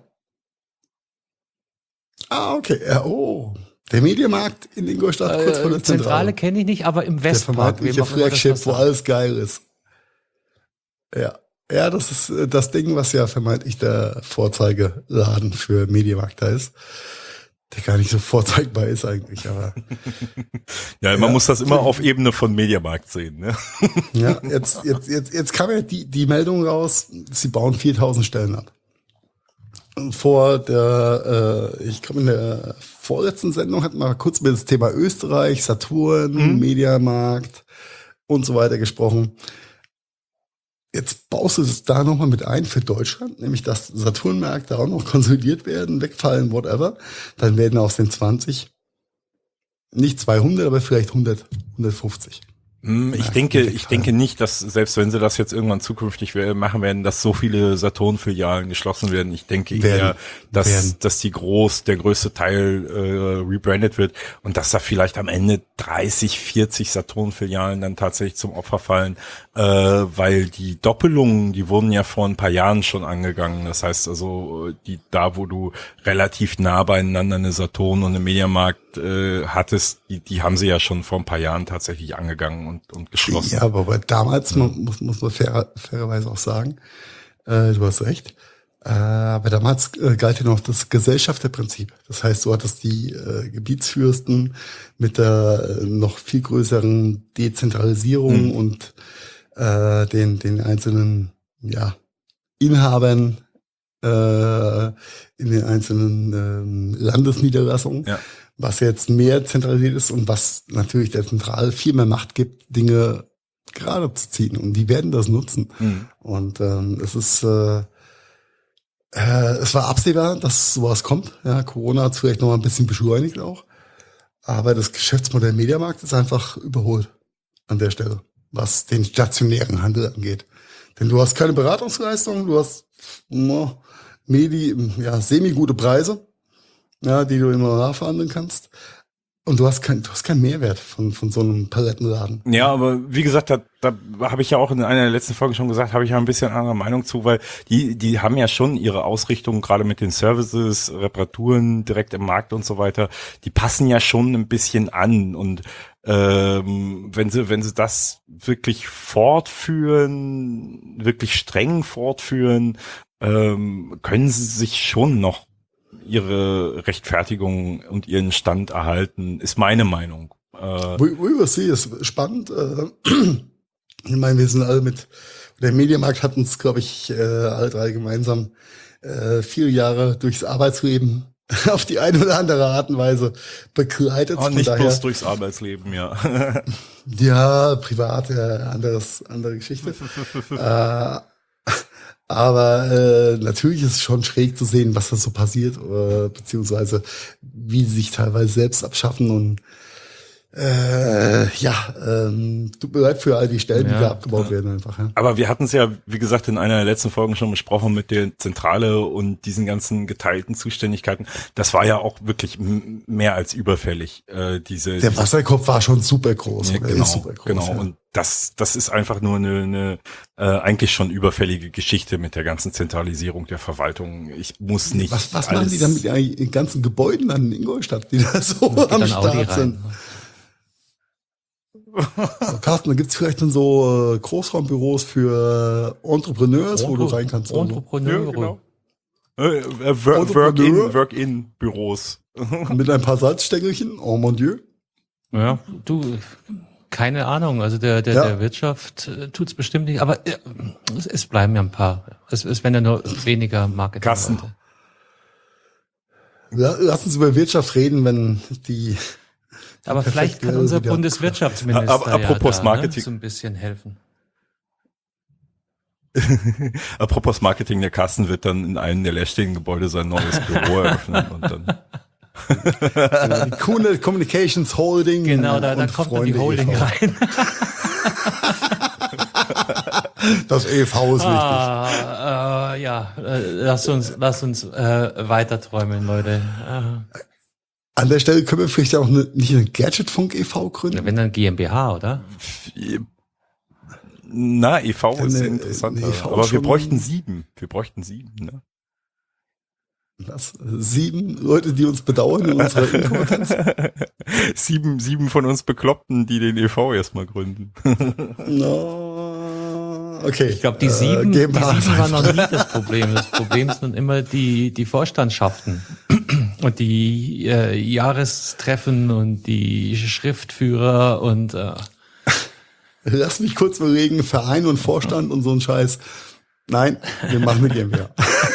Ah, okay. Ja, oh. Der Mediamarkt in Ingolstadt, kurz vor der Zentrale kenne ich nicht, aber im Westpark. Der Flagship, wo alles geil ist. Ja. Ja, das ist das Ding, was ja vermeintlich der Vorzeigeladen für Mediamarkt da ist. Der gar nicht so vorzeigbar ist eigentlich, aber. Ja, man muss das immer auf Ebene von Mediamarkt sehen, ne? Ja, jetzt kam ja die Meldung raus, sie bauen 4000 Stellen ab. Ich glaube in der vorletzten Sendung hatten wir kurz über das Thema Österreich, Saturn, Mediamarkt und so weiter gesprochen. Jetzt baust du es da nochmal mit ein für Deutschland, nämlich dass Saturnmärkte auch noch konsolidiert werden, wegfallen, whatever. Dann werden aus den 20 nicht 200, aber vielleicht 100, 150. Ich denke nicht, dass selbst wenn sie das jetzt irgendwann zukünftig machen werden, dass so viele Saturn-Filialen geschlossen werden. Ich denke eher, dass der größte Teil rebrandet wird und dass da vielleicht am Ende 30, 40 Saturn-Filialen dann tatsächlich zum Opfer fallen, weil die Doppelungen, die wurden ja vor ein paar Jahren schon angegangen. Das heißt also, wo du relativ nah beieinander eine Saturn und eine Mediamarkt hattest, die haben sie ja schon vor ein paar Jahren tatsächlich angegangen und geschlossen. Ja, aber damals muss man fairerweise auch sagen, du hast recht, aber damals galt ja noch das Gesellschafterprinzip. Das heißt, du hattest die Gebietsfürsten mit der noch viel größeren Dezentralisierung und den einzelnen Inhabern in den einzelnen Landesniederlassungen. Ja. Was jetzt mehr zentralisiert ist und was natürlich der Zentrale viel mehr Macht gibt, Dinge gerade zu ziehen. Und die werden das nutzen. Und es war absehbar, dass sowas kommt. Ja, Corona hat es vielleicht noch mal ein bisschen beschleunigt auch. Aber das Geschäftsmodell Mediamarkt ist einfach überholt an der Stelle, was den stationären Handel angeht. Denn du hast keine Beratungsleistung, du hast semi-gute Preise, ja, die du immer nachverhandeln kannst. Und du hast keinen Mehrwert von so einem Palettenladen. Ja, aber wie gesagt, da habe ich ja auch in einer der letzten Folgen schon gesagt, habe ich ja ein bisschen andere Meinung zu, weil die haben ja schon ihre Ausrichtung, gerade mit den Services, Reparaturen direkt im Markt und so weiter, die passen ja schon ein bisschen an. Und wenn sie das wirklich fortführen, wirklich streng fortführen, können sie sich schon noch ihre Rechtfertigung und ihren Stand erhalten, ist meine Meinung. See ist spannend. Ich meine, wir sind alle der Mediamarkt hat uns, glaube ich, alle drei gemeinsam 4 Jahre durchs Arbeitsleben auf die eine oder andere Art und Weise begleitet. Oh, nicht bloß durchs Arbeitsleben, ja. Ja, privat, andere Geschichte. Aber natürlich ist es schon schräg zu sehen, was da so passiert, beziehungsweise wie sie sich teilweise selbst abschaffen und tut mir leid für all die Stellen, die da abgebaut werden einfach. Ja. Aber wir hatten es ja, wie gesagt, in einer der letzten Folgen schon besprochen mit der Zentrale und diesen ganzen geteilten Zuständigkeiten. Das war ja auch wirklich mehr als überfällig. Der Wasserkopf war schon super groß. Ja, genau. Und das ist einfach nur eine eigentlich schon überfällige Geschichte mit der ganzen Zentralisierung der Verwaltung. Ich muss nicht. Was machen die dann mit den ganzen Gebäuden an Ingolstadt, die da so am Start sind? So, Carsten, da gibt's vielleicht dann so Großraumbüros für Entrepreneurs, wo du rein kannst. Entrepreneure. Ja, genau. Work-in-Büros. Mit ein paar Salzstängelchen, oh mon Dieu. Ja, du, keine Ahnung, also der Wirtschaft tut's bestimmt nicht, aber es bleiben ja ein paar. Es werden ja nur weniger Marketing. Kassen. Ja, lass uns über Wirtschaft reden, wenn die. Aber vielleicht kann unser wieder Bundeswirtschaftsminister apropos Marketing. so ein bisschen helfen. Apropos Marketing, der Carsten wird dann in einem der leerstehenden Gebäude sein neues Büro eröffnen und dann. Die Kuhne Communications Holding. Genau, da kommt dann die Holding rein. Das EV ist wichtig. Lass uns weiter träumen, Leute. An der Stelle können wir vielleicht auch nicht einen Gadgetfunk e.V. gründen. Wenn dann GmbH, oder? Na, e.V. ist interessanter. e.V. Aber wir bräuchten 7. Ne? Was? 7 Leute, die uns bedauern in unserer Inkompetenz? 7 von uns Bekloppten, die den e.V. erstmal gründen. No, okay. Ich glaube, die 7 waren noch nie das Problem. Das Problem sind immer die Vorstandschaften und die Jahrestreffen und die Schriftführer und Lass mich kurz überlegen, Verein und Vorstand und so ein Scheiß. Nein, wir machen eine GmbH.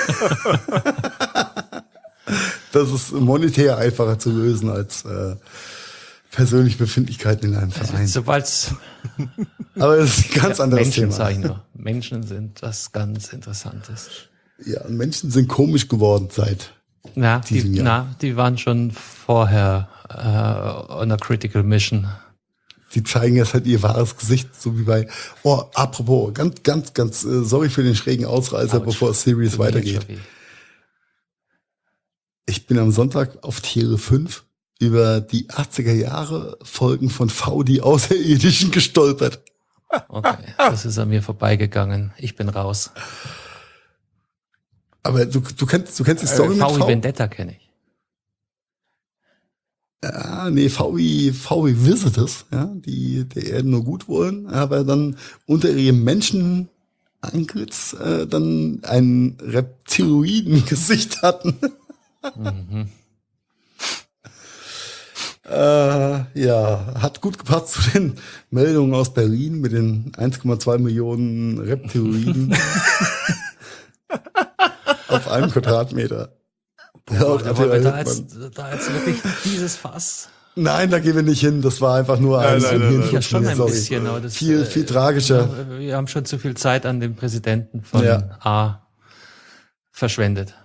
Das ist monetär einfacher zu lösen als persönliche Befindlichkeiten in einem Verein. Sobald's Aber das ist ein ganz anderes Menschen, Thema. sag ich nur. Menschen sind was ganz Interessantes. Ja, Menschen sind komisch geworden seit diesem Jahr. Die waren schon vorher on a critical mission. Die zeigen jetzt halt ihr wahres Gesicht, so wie bei, apropos, ganz, sorry für den schrägen Ausreißer, bevor Series weitergeht. Ich bin am Sonntag auf Tiere 5 über die 80er Jahre Folgen von V, die Außerirdischen gestolpert. Okay, das ist an mir vorbeigegangen. Ich bin raus. Aber du kennst die Story mit V Vendetta kenne ich. Ja, nee, V wie Visitors, ja, die der Erde nur gut wollen, aber dann unter ihrem Menschenantlitz dann ein Reptiloiden-Gesicht hatten. Mhm. Ja, hat gut gepasst zu den Meldungen aus Berlin mit den 1,2 Millionen Reptiloiden auf einem Quadratmeter. Boah, da jetzt wirklich dieses Fass. Nein, da gehen wir nicht hin. Das war einfach nur nein, Ja, schon ein bisschen. Aber das, viel tragischer. Wir haben schon zu viel Zeit an den Präsidenten von A verschwendet.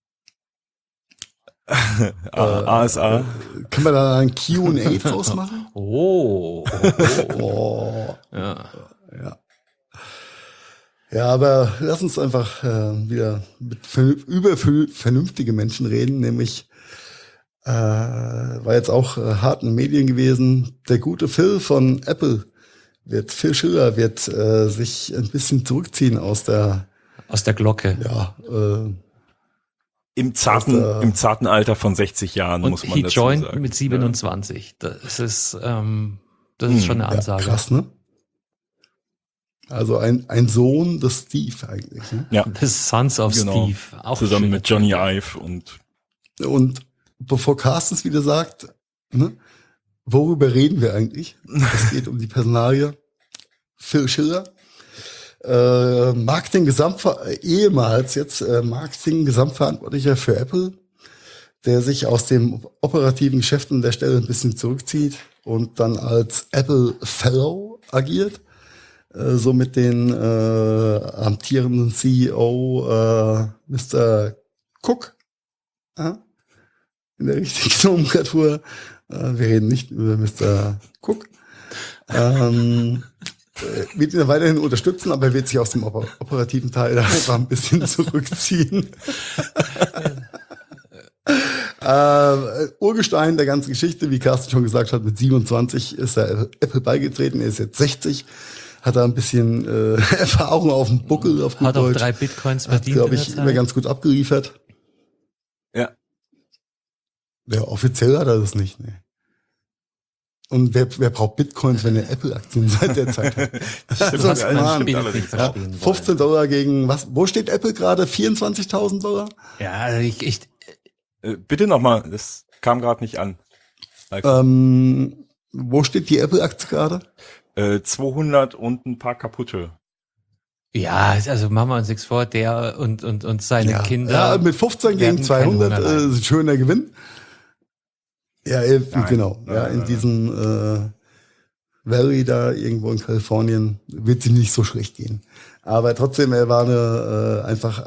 ASA. Können wir da ein Q&A draus machen? Oh. Ja. Ja, aber lass uns einfach wieder über vernünftige Menschen reden, nämlich war jetzt auch hart in den Medien gewesen. Der gute Phil von Apple Phil Schiller wird sich ein bisschen zurückziehen aus der Glocke. Ja, Im zarten Alter von 60 Jahren, und muss man dazu sagen. sagen. Mit 27. Das ist schon eine Ansage. Ja, krass, ne? Also ein Sohn des Steve eigentlich. Ne? Ja. Des Sons of Steve. Auch zusammen mit Johnny Ive und bevor Carsten es wieder sagt, ne, worüber reden wir eigentlich? Es geht um die Personalie Phil Schiller. Marketing-Gesamtverantwortlicher für Apple, der sich aus dem operativen Geschäft an der Stelle ein bisschen zurückzieht und dann als Apple Fellow agiert. So mit den amtierenden CEO Mr. Cook in der richtigen Nomenklatur. Wir reden nicht über Mr. Cook. Wird ihn weiterhin unterstützen, aber er wird sich aus dem operativen Teil einfach ein bisschen zurückziehen. Urgestein der ganzen Geschichte, wie Carsten schon gesagt hat, mit 27 ist er Apple beigetreten, er ist jetzt 60, hat da ein bisschen Erfahrung auf dem Buckel, auf gut Hat auch Deutsch. 3 Bitcoins Hat, verdient. glaube in ich, der immer Zeit. ganz gut abgeliefert. Ja. Ja, offiziell hat er das nicht, ne. Und wer braucht Bitcoins, wenn er Apple-Aktien seit der Zeit hat? Du Also, hast mein Mann. Spiel allerdings. nicht verstehen wollen. 15 Dollar gegen was? Wo steht Apple gerade? 24.000 Dollar? Ja, also ich Bitte nochmal, das kam gerade nicht an. Wo steht die Apple-Aktie gerade? 200 und ein paar kaputte. ja, also machen wir uns nichts vor, der und seine Kinder. Ja, mit 15 gegen werden keinen 200 Hunger leiden. ist ein schöner Gewinn. Ja, genau. Nein, Ja, in nein. diesem Valley da irgendwo in Kalifornien wird sie nicht so schlecht gehen. Aber trotzdem, er war einfach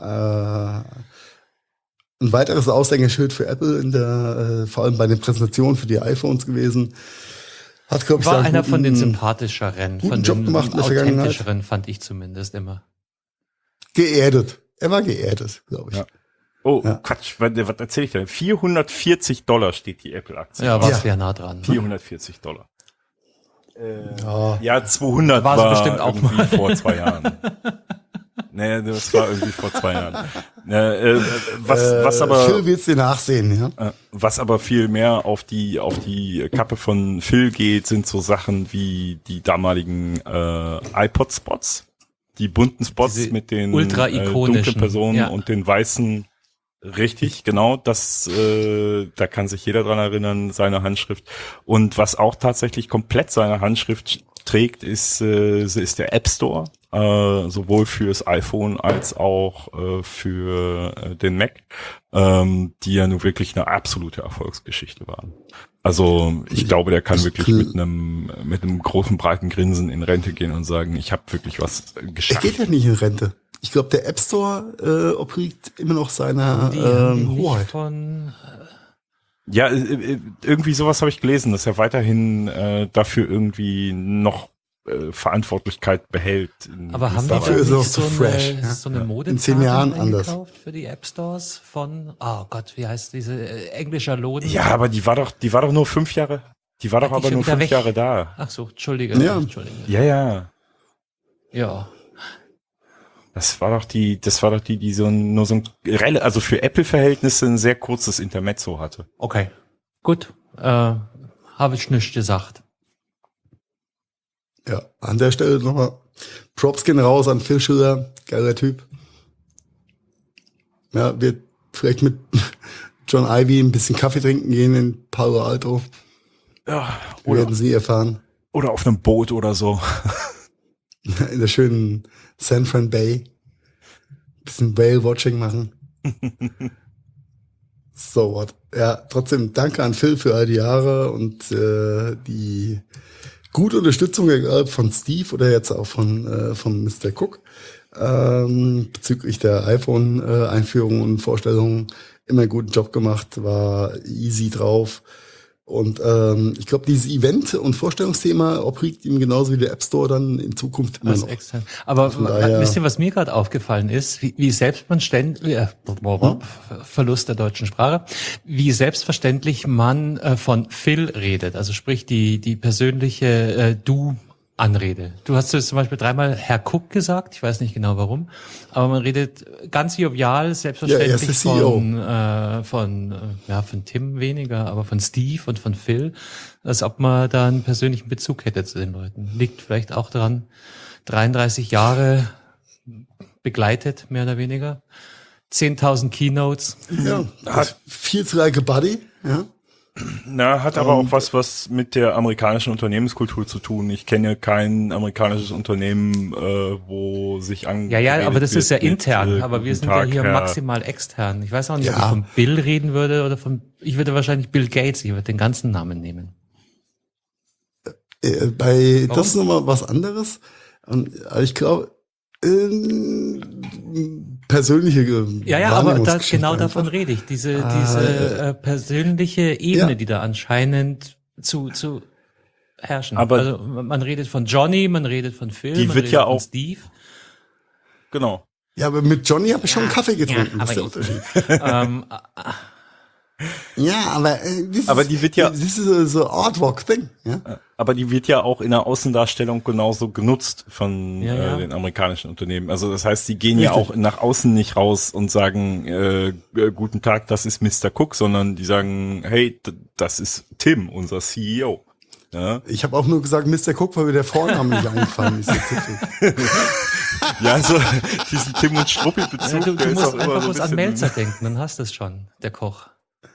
ein weiteres Aushängeschild für Apple in der, vor allem bei den Präsentationen für die iPhones gewesen. Hat, glaube ich, War da einen einer von den guten- sympathischeren, guten von Job den gemacht in der Vergangenheit. authentischeren, fand ich zumindest immer. geerdet. Er war geerdet, glaube ich. Ja. Oh, Ja. Quatsch, was erzähle ich denn? 440 Dollar steht die Apple-Aktie. Ja, war Ja. sehr nah dran. 440 Dollar. Ja. Ja, 200 War war, sie bestimmt auch irgendwie vor 2 Jahren. Nee, das war irgendwie vor 2 Jahren. Was aber Phil wird's dir nachsehen, ja. was aber viel mehr auf die Kappe von Phil geht, sind so Sachen wie die damaligen iPod-Spots, die bunten Spots Diese mit den ultra-ikonischen, dunklen Personen ja. und den weißen. Richtig, genau, das da kann sich jeder dran erinnern, seine Handschrift. Und was auch tatsächlich komplett seine Handschrift trägt, ist der App Store, sowohl fürs iPhone als auch für den Mac, die ja nun wirklich eine absolute Erfolgsgeschichte waren. Also ich glaube, der kann Ich wirklich gl- mit einem großen breiten Grinsen in Rente gehen und sagen, ich habe wirklich was Er geschafft. geht ja nicht in Rente. Ich glaube, der App Store obliegt immer noch seiner Die haben die nicht Hoheit. von Ja, irgendwie sowas habe ich gelesen, dass er weiterhin dafür irgendwie noch Verantwortlichkeit behält. Aber haben die Dafür da ist er nicht auch zu fresh, ja. so eine Mode In 10 Jahren anders. für die App Stores von, oh Gott, wie heißt diese englischer Laden? Ja, aber die war doch nur 5 Jahre. Die war doch die aber schon nur wieder 5 weg? Jahre da. Ach so, Entschuldige. Ja. Entschuldige. Ja, ja. Ja. Das war doch die nur so ein also für Apple-Verhältnisse ein sehr kurzes Intermezzo hatte. Okay. Gut. Habe ich nicht gesagt. Ja, an der Stelle nochmal Props gehen raus an Phil Schiller, geiler Typ. Ja, wird vielleicht mit John Ivy ein bisschen Kaffee trinken gehen in Palo Alto. Ja, Wir werden sie erfahren. oder auf einem Boot oder so. In der schönen San Fran Bay. Bisschen Whale-Watching machen. So what. Ja, trotzdem danke an Phil für all die Jahre und die gute Unterstützung, egal von Steve oder jetzt auch von Mr. Cook, bezüglich der iPhone-Einführung und Vorstellungen. Immer einen guten Job gemacht, war easy drauf. Und ich glaube, dieses Event- und Vorstellungsthema obliegt ihm genauso wie der App Store dann in Zukunft immer Als noch. extern. Aber Von daher- wisst ihr, was mir gerade aufgefallen ist? Wie selbst man Verlust der deutschen Sprache, wie selbstverständlich man von Phil redet. Also sprich die persönliche Du-Anrede. Du hast jetzt zum Beispiel 3-mal Herr Cook gesagt, ich weiß nicht genau warum, aber man redet ganz jovial, Ja, er ist selbstverständlich der CEO. von Tim weniger, aber von Steve und von Phil, als ob man da einen persönlichen Bezug hätte zu den Leuten. Liegt vielleicht auch daran, 33 Jahre begleitet, mehr oder weniger. 10.000 Keynotes. Ja, viel zu like a buddy. Ja. Na, hat aber auch was mit der amerikanischen Unternehmenskultur zu tun. Ich kenne kein amerikanisches Unternehmen, wo sich Ja, aber das ist ja intern, aber wir sind ja hier Herr. maximal extern. Ich weiß auch nicht, ob Ja. ich von Bill reden würde oder ich würde wahrscheinlich Bill Gates, ich würde den ganzen Namen nehmen. Das ist nochmal was anderes. Und ich glaube, persönliche Ja, aber Wahrnehmungsgeschichte genau einfach. davon rede ich. Diese persönliche Ebene, Ja. die da anscheinend zu herrschen. Aber- also man redet von Johnny, man redet von Phil, Die man wird redet ja von auch- Steve. Genau. Ja, aber mit Johnny habe ich schon einen Kaffee getrunken. Ja, das ist der aber Unterschied. Ja, aber Aber die wird ja- das ist so Artwork-Ding, ja. Aber die wird ja auch in der Außendarstellung genauso genutzt von Ja. den amerikanischen Unternehmen. Also das heißt, die gehen ja Richtig. auch nach außen nicht raus und sagen, guten Tag, das ist Mr. Cook, sondern die sagen, hey, das ist Tim, unser CEO. Ja, Ich habe auch nur gesagt, Mr. Cook, weil mir der Vorname nicht eingefallen ist. ja, also diesen Tim und Struppi-Bezug, Ja, du der ist musst auch immer einfach so ein bloß an bisschen- Melzer denken, dann hast du es schon, der Koch.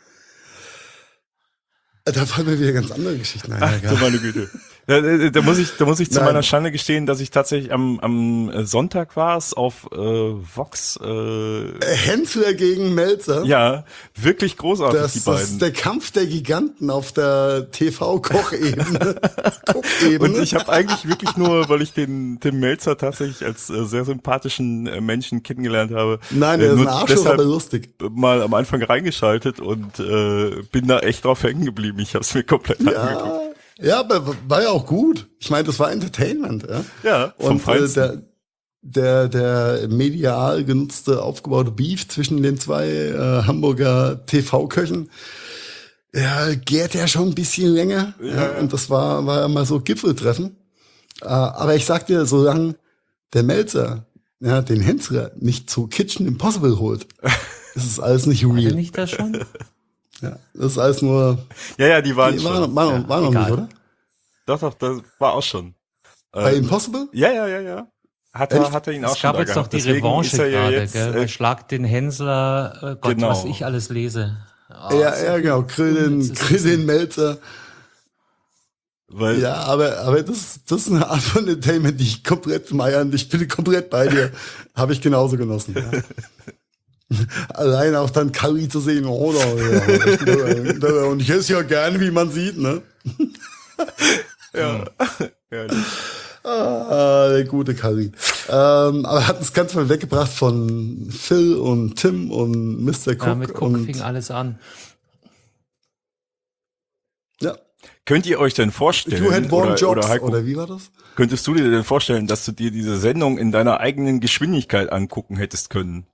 Da fallen mir wieder ganz andere Geschichten ein. Ach, du meine Güte. Da muss ich zu Nein. meiner Schande gestehen, dass ich tatsächlich am Sonntag war es auf Vox. Hensler gegen Melzer. Ja, wirklich großartig, die Das beiden. ist der Kampf der Giganten auf der TV-Kochebene. Guckebene. Und ich habe eigentlich wirklich nur, weil ich den Tim Melzer tatsächlich als sehr sympathischen Menschen kennengelernt habe, Nein, der ist nur ein Arschloch, deshalb aber lustig. mal am Anfang reingeschaltet und bin da echt drauf hängen geblieben. Ich habe es mir komplett angeguckt. Ja, aber war ja auch gut. Ich meine, das war Entertainment. Ja, Ja, vom und Feinsten. der medial genutzte, aufgebaute Beef zwischen den zwei Hamburger TV-Köchen, ja, gärt ja schon ein bisschen länger. Ja, und das war ja mal so Gipfeltreffen. Aber ich sag dir, solange der Melzer den Hensler nicht zu Kitchen Impossible holt, ist es alles nicht War der real. nicht da schon? Ja, das ist alles nur, Ja, die waren war schon. noch nicht, egal. oder? Doch, das war auch schon. Bei Impossible? Ja. Hat er ihn auch Es schon gab da jetzt doch gehabt. die Deswegen Revanche ist er ja gerade, jetzt, gell? Schlag den Hensler, Gott, genau. was ich alles lese. Oh, Ja, genau. Grill den Melzer. weil Ja, aber das ist eine Art von Entertainment, die ich komplett meiern. Ich bin komplett bei dir. Habe ich genauso genossen. Ja. Allein auch dann Curry zu sehen, oder? Ja. Und ich esse ja gern, wie man sieht, ne? ja. Der gute Curry. Aber hat uns ganz mal weggebracht von Phil und Tim und Mr. Cook. Ja, mit Cook und, fing alles an. ja. Könnt ihr euch denn vorstellen, You had one jobs, Heiko, oder wie war das? könntest du dir denn vorstellen, dass du dir diese Sendung in deiner eigenen Geschwindigkeit angucken hättest können?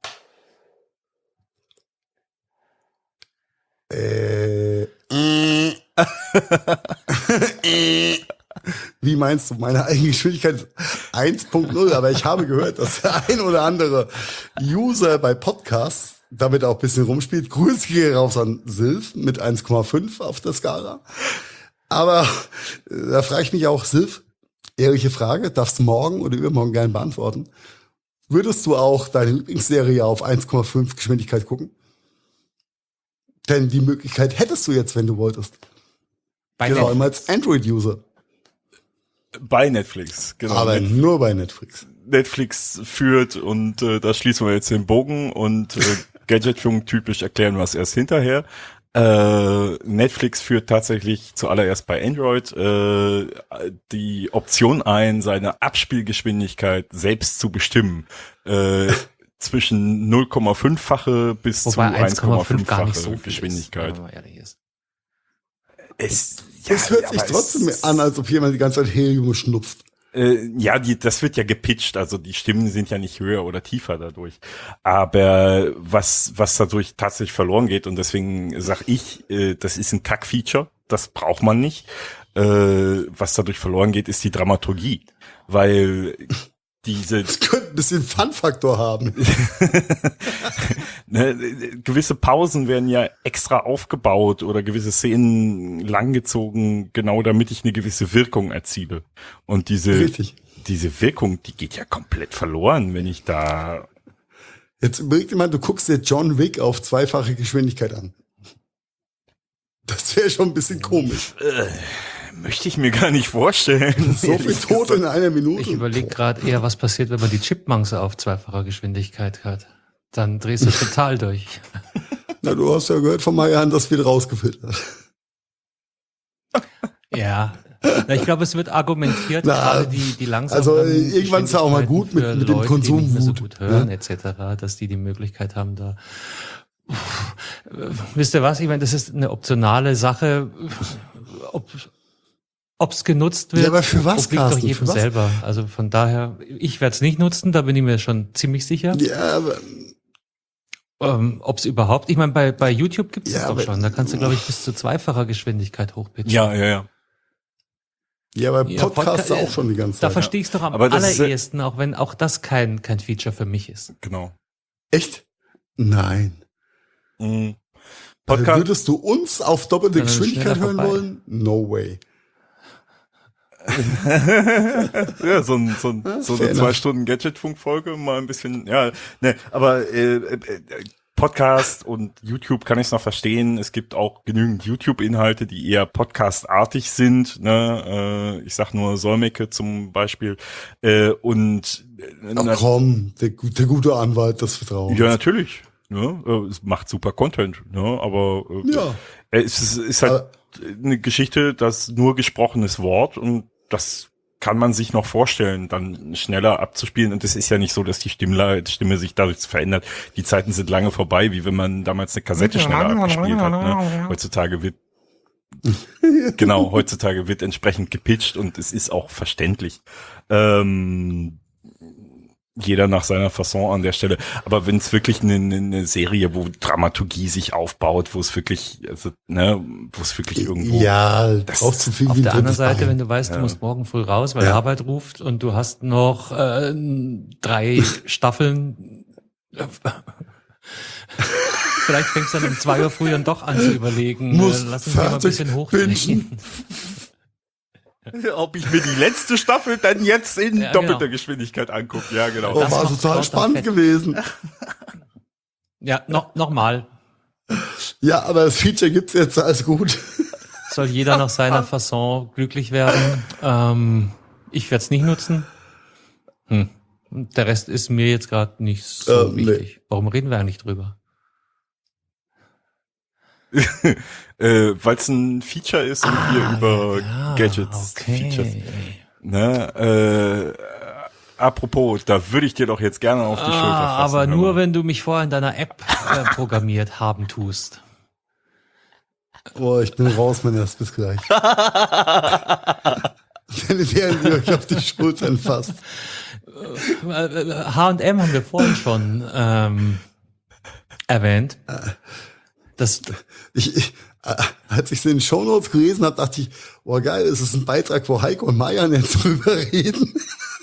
Wie meinst du? Meine eigene Geschwindigkeit ist 1.0, aber ich habe gehört, dass der ein oder andere User bei Podcasts damit auch ein bisschen rumspielt. Grüße gehen raus an Silv mit 1,5 auf der Skala. Aber da frage ich mich auch, Silv, ehrliche Frage, darfst du morgen oder übermorgen gerne beantworten. Würdest du auch deine Lieblingsserie auf 1,5 Geschwindigkeit gucken? Denn die Möglichkeit hättest du jetzt, wenn du wolltest. Bei Vor allem als Android-User. Bei Netflix, genau. Aber nur bei Netflix. Netflix führt und da schließen wir jetzt den Bogen und Gadgetfunk typisch erklären wir es erst hinterher. Netflix führt tatsächlich zuallererst bei Android die Option ein, seine Abspielgeschwindigkeit selbst zu bestimmen. Zwischen 0,5-fache bis Wobei zu 1,5 gar nicht so -fache viel Geschwindigkeit. ist, wenn man mal ehrlich ist. Es hört sich trotzdem an, als ob jemand die ganze Zeit Helium schnupft. Das wird ja gepitcht, also die Stimmen sind ja nicht höher oder tiefer dadurch. Aber was dadurch tatsächlich verloren geht, und deswegen sag ich, das ist ein Kack-Feature, das braucht man nicht. Was dadurch verloren geht, ist die Dramaturgie. Weil Das könnte ein bisschen Fun-Faktor haben. gewisse Pausen werden ja extra aufgebaut oder gewisse Szenen langgezogen, genau damit ich eine gewisse Wirkung erziele. Und diese Wirkung, die geht ja komplett verloren, wenn ich da... Jetzt überleg dir mal, du guckst dir John Wick auf 2-fache Geschwindigkeit an. Das wäre schon ein bisschen komisch. Möchte ich mir gar nicht vorstellen. So viel Tote in einer Minute. Ich überlege gerade eher, was passiert, wenn man die Chipmunks auf 2-facher Geschwindigkeit hat. Dann drehst du total durch. Na, du hast ja gehört von Marian, das wird rausgefiltert. Ja. Na, ich glaube, es wird argumentiert, Na, gerade die langsam. also irgendwann ist ja auch mal gut mit dem Leute, Konsum die nicht mehr so Wut, gut hören, ne? etc., dass die Möglichkeit haben, da. Wisst ihr was? Ich meine, das ist eine optionale Sache. Ob's genutzt wird, Ja, aber für was, obliegt doch Carsten? jedem Für was? selber. Also von daher, ich werde es nicht nutzen, da bin ich mir schon ziemlich sicher. Ja, aber Ob es überhaupt, ich meine, bei YouTube gibt es Ja, das doch aber- schon. Da kannst du, glaube ich, bis zu zweifacher Geschwindigkeit hochpitchen. Ja. Ja, bei Ja, Podcasts auch schon die ganze Da Zeit. verstehe ich es doch am Aber das ist- allerersten, auch wenn auch das kein Feature für mich ist. Genau. Echt? Nein. Mhm. Also Podcast, würdest du uns auf doppelte Dann Geschwindigkeit schneller hören vorbei. wollen? No way. ja, so eine fair 2 Stunden Gadgetfunk-Folge, mal ein bisschen, ja, ne, aber Podcast und YouTube kann ich es noch verstehen. Es gibt auch genügend YouTube-Inhalte, die eher Podcast-artig sind. Ne? Ich sag nur Solmecke zum Beispiel. Und Ach komm, der gute Anwalt des Vertrauens. ja, natürlich. Ne? Es macht super Content. Ne? Aber Ja. es ist halt eine Geschichte, das nur gesprochenes Wort und das kann man sich noch vorstellen, dann schneller abzuspielen. Und es ist ja nicht so, dass die Stimme sich dadurch verändert. Die Zeiten sind lange vorbei, wie wenn man damals eine Kassette schneller abgespielt hat. Ne? Heutzutage wird entsprechend gepitcht und es ist auch verständlich. Jeder nach seiner Fasson an der Stelle. Aber wenn es wirklich eine Serie, wo Dramaturgie sich aufbaut, wo es wirklich, irgendwo. Ja, Das brauchst du viel Auf wie ein der anderen drittes Seite, Bein. wenn du weißt, du musst morgen früh raus, weil Ja. Arbeit ruft und du hast noch 3 Staffeln. Vielleicht fängst du dann um 2 Uhr früh dann doch an zu überlegen. Muss Lass uns mal ein fertig bisschen hochdrehen. bingen. Ob ich mir die letzte Staffel dann jetzt in Ja, doppelter genau. Geschwindigkeit angucke. Ja, genau. Oh, Das war macht total Sport spannend dann fett. gewesen. Ja, nochmal. Ja, aber das Feature gibt's jetzt, alles gut. Soll jeder nach seiner Fasson glücklich werden. Ich werde es nicht nutzen. Der Rest ist mir jetzt gerade nicht so Nee. wichtig. Warum reden wir eigentlich drüber? Weil es ein Feature ist und wir über ja, Gadgets, okay. Features. Ne? Apropos, da würde ich dir doch jetzt gerne auf die Schulter fassen. Aber hör nur, mal. wenn du mich vorher in deiner App programmiert haben tust. Boah, ich bin raus, mein Erst, bis gleich. Während ihr euch auf die Schultern fasst. H&M haben wir vorhin schon erwähnt. Das, Als ich es in den Shownotes gelesen habe, dachte ich, boah geil, es ist ein Beitrag, wo Heiko und Marian jetzt drüber reden.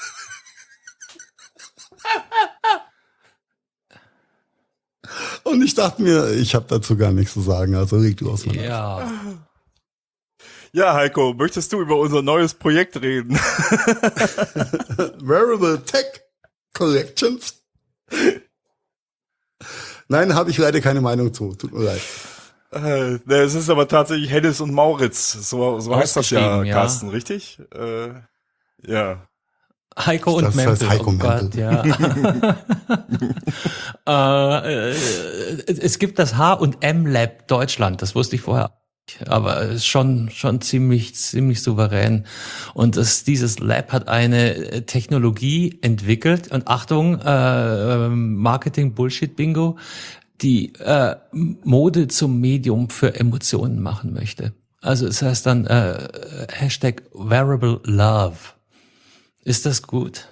Und ich dachte mir, ich habe dazu gar nichts zu sagen, also reg du aus meiner ja. Ja, Heiko, möchtest du über unser neues Projekt reden? Wearable Tech Collections. Nein, habe ich leider keine Meinung zu. Tut mir leid. Es ist aber tatsächlich Hennes und Mauritz. So heißt das ja, Ausgeschrieben, ja. Carsten, richtig? Ja. Heiko und Das Mempel. heißt Heiko oh Mempel. Gott, ja. Es gibt das H&M Lab Deutschland, das wusste ich vorher. Aber es ist schon ziemlich souverän. Und dieses Lab hat eine Technologie entwickelt. Und Achtung, Marketing-Bullshit-Bingo, die Mode zum Medium für Emotionen machen möchte. Also es heißt dann Hashtag Wearable Love. Ist das gut?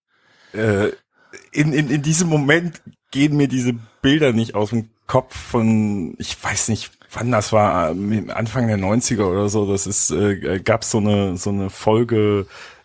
In diesem Moment gehen mir diese Bilder nicht aus dem Kopf von, ich weiß nicht, wann das war, Anfang der 90er oder so. Das ist, gab so eine Folge,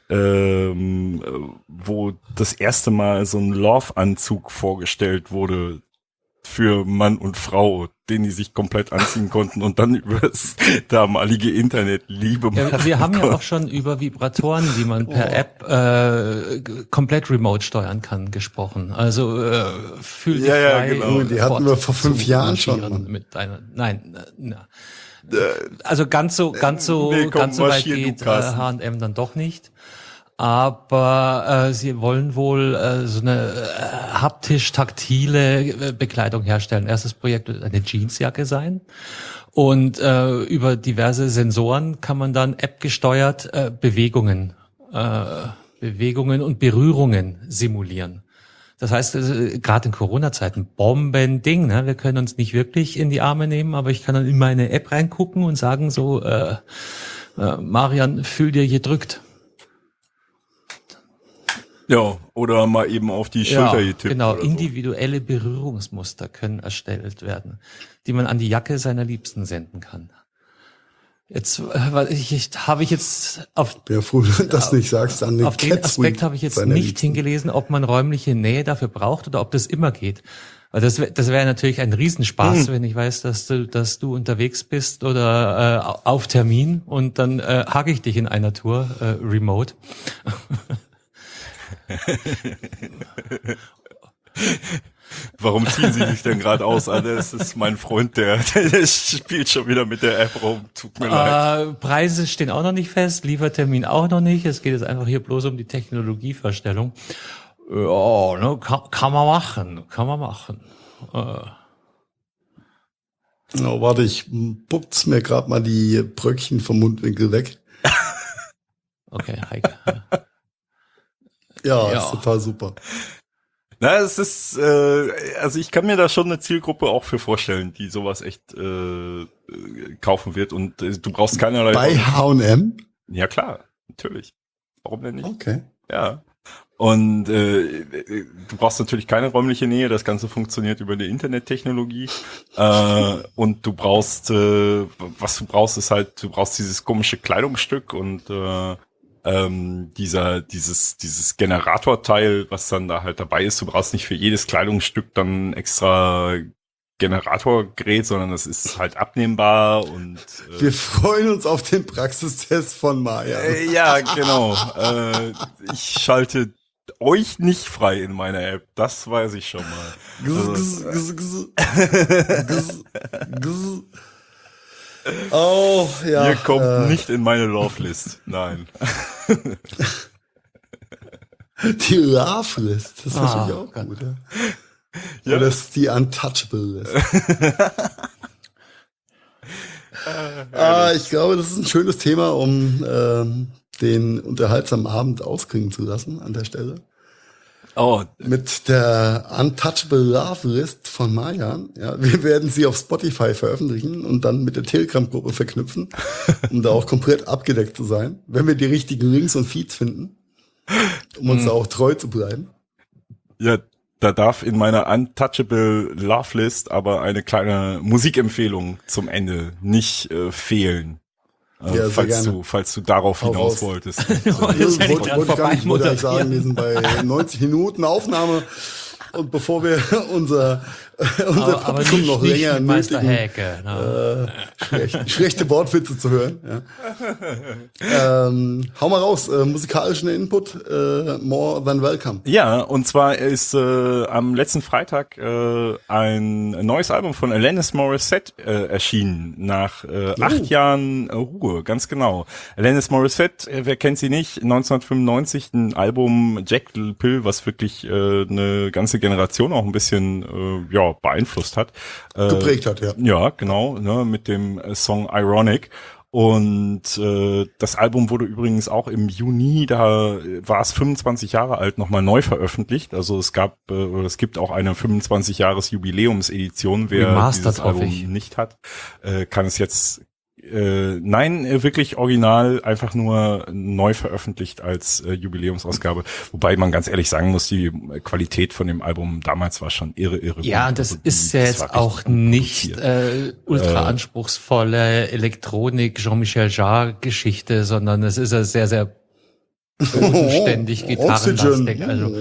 wo das erste Mal so ein Love-Anzug vorgestellt wurde für Mann und Frau, den die sich komplett anziehen konnten und dann über das damalige Internet Liebe machen. Ja, wir haben ja auch schon über Vibratoren, die man per App komplett remote steuern kann, gesprochen. Also fühl dich Ja, ja, frei. genau. Die hatten wir vor 5 Jahren schon, marschieren Mann. mit deiner, nein, na. Also ganz so Nee, komm, weit marschier du, geht Carsten. H&M dann doch nicht. Aber sie wollen wohl so eine haptisch-taktile Bekleidung herstellen. Erstes Projekt wird eine Jeansjacke sein. Und über diverse Sensoren kann man dann App-gesteuert Bewegungen und Berührungen simulieren. Das heißt, gerade in Corona-Zeiten, Bombending, ne? Wir können uns nicht wirklich in die Arme nehmen, aber ich kann dann in meine App reingucken und sagen so, Marian, fühl dir gedrückt. Ja, oder mal eben auf die Schulter getippt. Genau, oder so. individuelle Berührungsmuster können erstellt werden, die man an die Jacke seiner Liebsten senden kann. Jetzt habe ich jetzt auf Ja, froh, dass du das nicht sagst. An den Auf den Catsuite Aspekt habe ich jetzt seiner nicht Liebsten. hingelesen, ob man räumliche Nähe dafür braucht oder ob das immer geht. Weil das wäre natürlich ein Riesenspaß, wenn ich weiß, dass du unterwegs bist oder auf Termin und dann hacke ich dich in einer Tour remote. Warum ziehen Sie sich denn gerade aus? Das ist mein Freund, der spielt schon wieder mit der App rum. Tut mir leid. Preise stehen auch noch nicht fest, Liefertermin auch noch nicht. Es geht jetzt einfach hier bloß um die Technologievorstellung. Ja, ne, kann man machen. Oh, warte, ich putz mir gerade mal die Bröckchen vom Mundwinkel weg. Okay, Heike. Ja, Ja. ist total super. Na, es ist, also ich kann mir da schon eine Zielgruppe auch für vorstellen, die sowas echt kaufen wird und du brauchst keinerlei. Bei H&M? Ja klar, natürlich. Warum denn nicht? Okay. Ja. Und du brauchst natürlich keine räumliche Nähe, das Ganze funktioniert über die Internettechnologie. Und du brauchst, was du brauchst, ist halt, du brauchst dieses komische Kleidungsstück und dieses Generatorteil, was dann da halt dabei ist. Du brauchst nicht für jedes Kleidungsstück dann extra Generatorgerät, sondern das ist halt abnehmbar und Wir freuen uns auf den Praxistest von Maya. ja, genau. Ich schalte euch nicht frei in meiner App, das weiß ich schon mal. Oh, ja. Ihr kommt nicht in meine Love-List, nein. Die Love-List, das ist natürlich auch Gott. gut. Ja. Ja. Oder ist die Untouchable-List. Ich glaube, das ist ein schönes Thema, um den unterhaltsamen Abend ausklingen zu lassen an der Stelle. Oh, Mit der Untouchable Love List von Marjan. Ja, wir werden sie auf Spotify veröffentlichen und dann mit der Telegram-Gruppe verknüpfen, um da auch komplett abgedeckt zu sein, wenn wir die richtigen Links und Feeds finden, um uns da auch treu zu bleiben. ja, da darf in meiner Untouchable Love List aber eine kleine Musikempfehlung zum Ende nicht fehlen. Ja, sehr gerne. Falls du darauf Hau hinaus raus. wolltest. Wollte gar nicht sagen, wir sind bei 90 Minuten Aufnahme und bevor wir unser Publikum noch länger mit Meister nötigen, Häke. Ne? schlechte Wortwitze zu hören. Ja. Hau mal raus, musikalischen Input, more than welcome. Ja, und zwar ist am letzten Freitag ein neues Album von Alanis Morissette erschienen, nach 8 Jahren Ruhe, ganz genau. Alanis Morissette, wer kennt sie nicht, 1995 ein Album Jackal Pill, was wirklich eine ganze Generation auch ein bisschen beeinflusst hat. Geprägt hat, ja. Ja, genau, ne, mit dem Song Ironic. Und das Album wurde übrigens auch im Juni, da war es 25 Jahre alt, nochmal neu veröffentlicht. Also es gibt auch eine 25-Jahres-Jubiläumsedition. Wer Remastered, dieses Album hoffe ich. nicht hat, kann es jetzt wirklich original, einfach nur neu veröffentlicht als Jubiläumsausgabe. Wobei man ganz ehrlich sagen muss, die Qualität von dem Album damals war schon irre Ja, gut. und das Also ist ja das jetzt war richtig auch gut nicht produziert. ultra anspruchsvolle Elektronik, Jean-Michel Jarre-Geschichte, sondern es ist ja sehr, sehr bodenständig gitarrenlastig. Also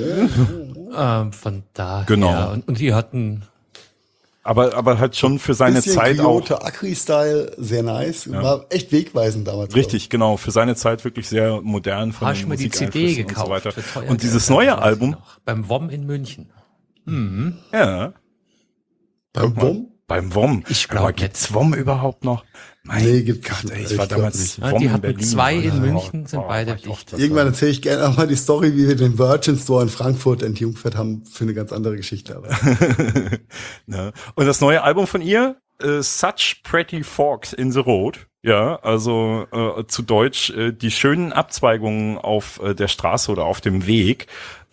von daher. Genau. Und die hatten Aber halt schon für seine Bisschen Zeit auch. Kyoto Acri-Style, sehr nice. War echt wegweisend damals. Richtig, genau. Für seine Zeit wirklich sehr modern von hast den du mir die CD Musikeinflüssen gekauft. und so weiter. für teuer Und dieses Geld, neue weiß ich Album, noch. Beim WOM in München. ja, Beim Wom? beim WOM. Ich glaub Aber gibt's WOM überhaupt noch? Mein Nee, gibt's Gott, nicht. ey, ich Ich war glaub damals nicht. Ja, WOM die in hatten Berlin. 2 in Oh, München, sind beide war ich auch dicht. das Irgendwann erzähle ich gerne auch mal die Story, wie wir den Virgin Store in Frankfurt entjungfert haben, für eine ganz andere Geschichte. Aber Ne? Und das neue Album von ihr, Such Pretty Forks in the Road. Ja, also zu Deutsch die schönen Abzweigungen auf der Straße oder auf dem Weg,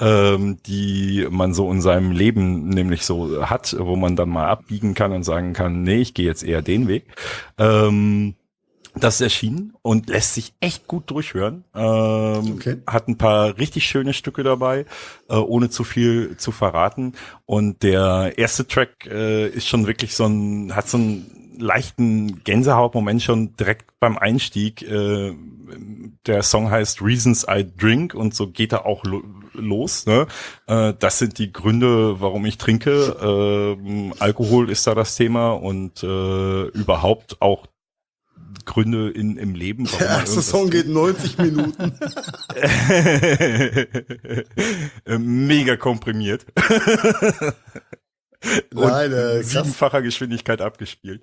die man so in seinem Leben nämlich so hat, wo man dann mal abbiegen kann und sagen kann, nee, ich gehe jetzt eher den Weg. Das ist erschienen und lässt sich echt gut durchhören. Hat ein paar richtig schöne Stücke dabei, ohne zu viel zu verraten. Und der erste Track ist schon wirklich hat so einen leichten Gänsehautmoment schon direkt beim Einstieg. Der Song heißt Reasons I Drink und so geht er auch los. Ne? Das sind die Gründe, warum ich trinke. Alkohol ist da das Thema und überhaupt auch Gründe im Leben. Warum der erste Song geht 90 Minuten. Mega komprimiert. Nein, und siebenfacher Geschwindigkeit abgespielt.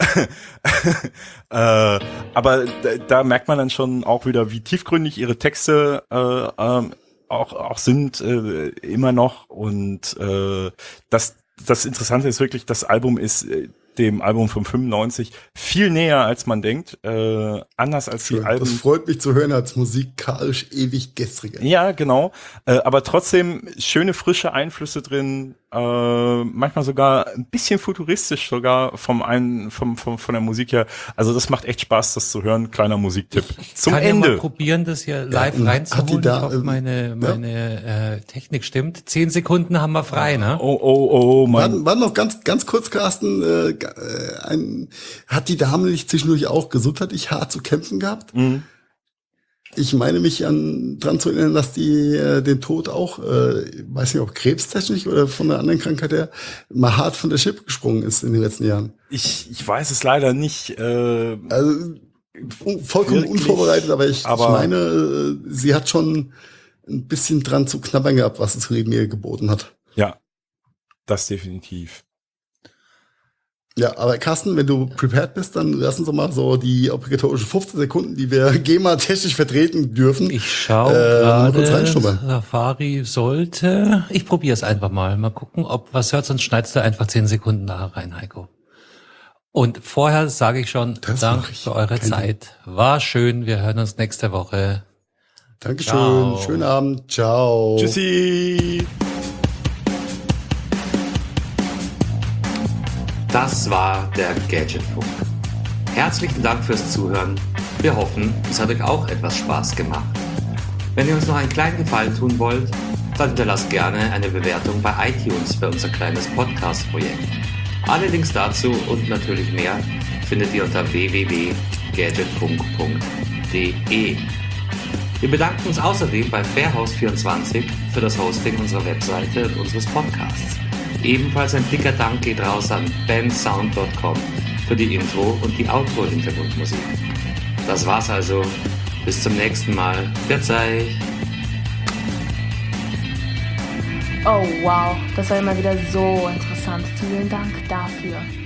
Aber da merkt man dann schon auch wieder, wie tiefgründig ihre Texte auch sind immer noch. Und das Interessante ist wirklich, das Album ist dem Album von 95 viel näher, als man denkt. Anders als die Alben. Das freut mich zu hören, als musikalisch ewig gestriger. Ja, genau. Aber trotzdem schöne, frische Einflüsse drin. Manchmal sogar ein bisschen futuristisch sogar von der Musik her. Also das macht echt Spaß, das zu hören. Kleiner Musiktipp. Zum kann Ende. Ja mal probieren, das hier live reinzuholen. Ich hoffe, meine Technik stimmt. 10 Sekunden haben wir frei, ne? Oh, Mann. Warte noch ganz kurz, Carsten. Hat die Dame nicht zwischendurch auch gesundheitlich hart zu kämpfen gehabt? Mhm. Ich meine mich dran zu erinnern, dass die den Tod auch, weiß nicht, ob krebstechnisch oder von einer anderen Krankheit her, mal hart von der Schippe gesprungen ist in den letzten Jahren. Ich weiß es leider nicht. Also vollkommen wirklich, unvorbereitet, aber ich meine, sie hat schon ein bisschen dran zu knabbern gehabt, was das Leben ihr geboten hat. Ja, das definitiv. Ja, aber Carsten, wenn du prepared bist, dann lass uns doch mal so die obligatorischen 15 Sekunden, die wir GEMA-technisch vertreten dürfen. Ich schaue gerade, kurz reinschnuppern. Safari sollte, ich probiere es einfach mal gucken, ob was hört, sonst schneidest du einfach 10 Sekunden da rein, Heiko. Und vorher sage ich schon, Dank für eure Zeit. War schön, wir hören uns nächste Woche. Dankeschön, Ciao. Schönen Abend, ciao. Tschüssi. Das war der Gadgetfunk. Herzlichen Dank fürs Zuhören. Wir hoffen, es hat euch auch etwas Spaß gemacht. Wenn ihr uns noch einen kleinen Gefallen tun wollt, dann hinterlasst gerne eine Bewertung bei iTunes für unser kleines Podcast-Projekt. Alle Links dazu und natürlich mehr findet ihr unter www.gadgetfunk.de. Wir bedanken uns außerdem bei Fairhouse24 für das Hosting unserer Webseite und unseres Podcasts. Ebenfalls ein dicker Dank geht raus an bandsound.com für die Intro- und die Outro-Hintergrundmusik. Das war's also. Bis zum nächsten Mal. Verzeih! Oh wow, das war immer wieder so interessant. Vielen Dank dafür.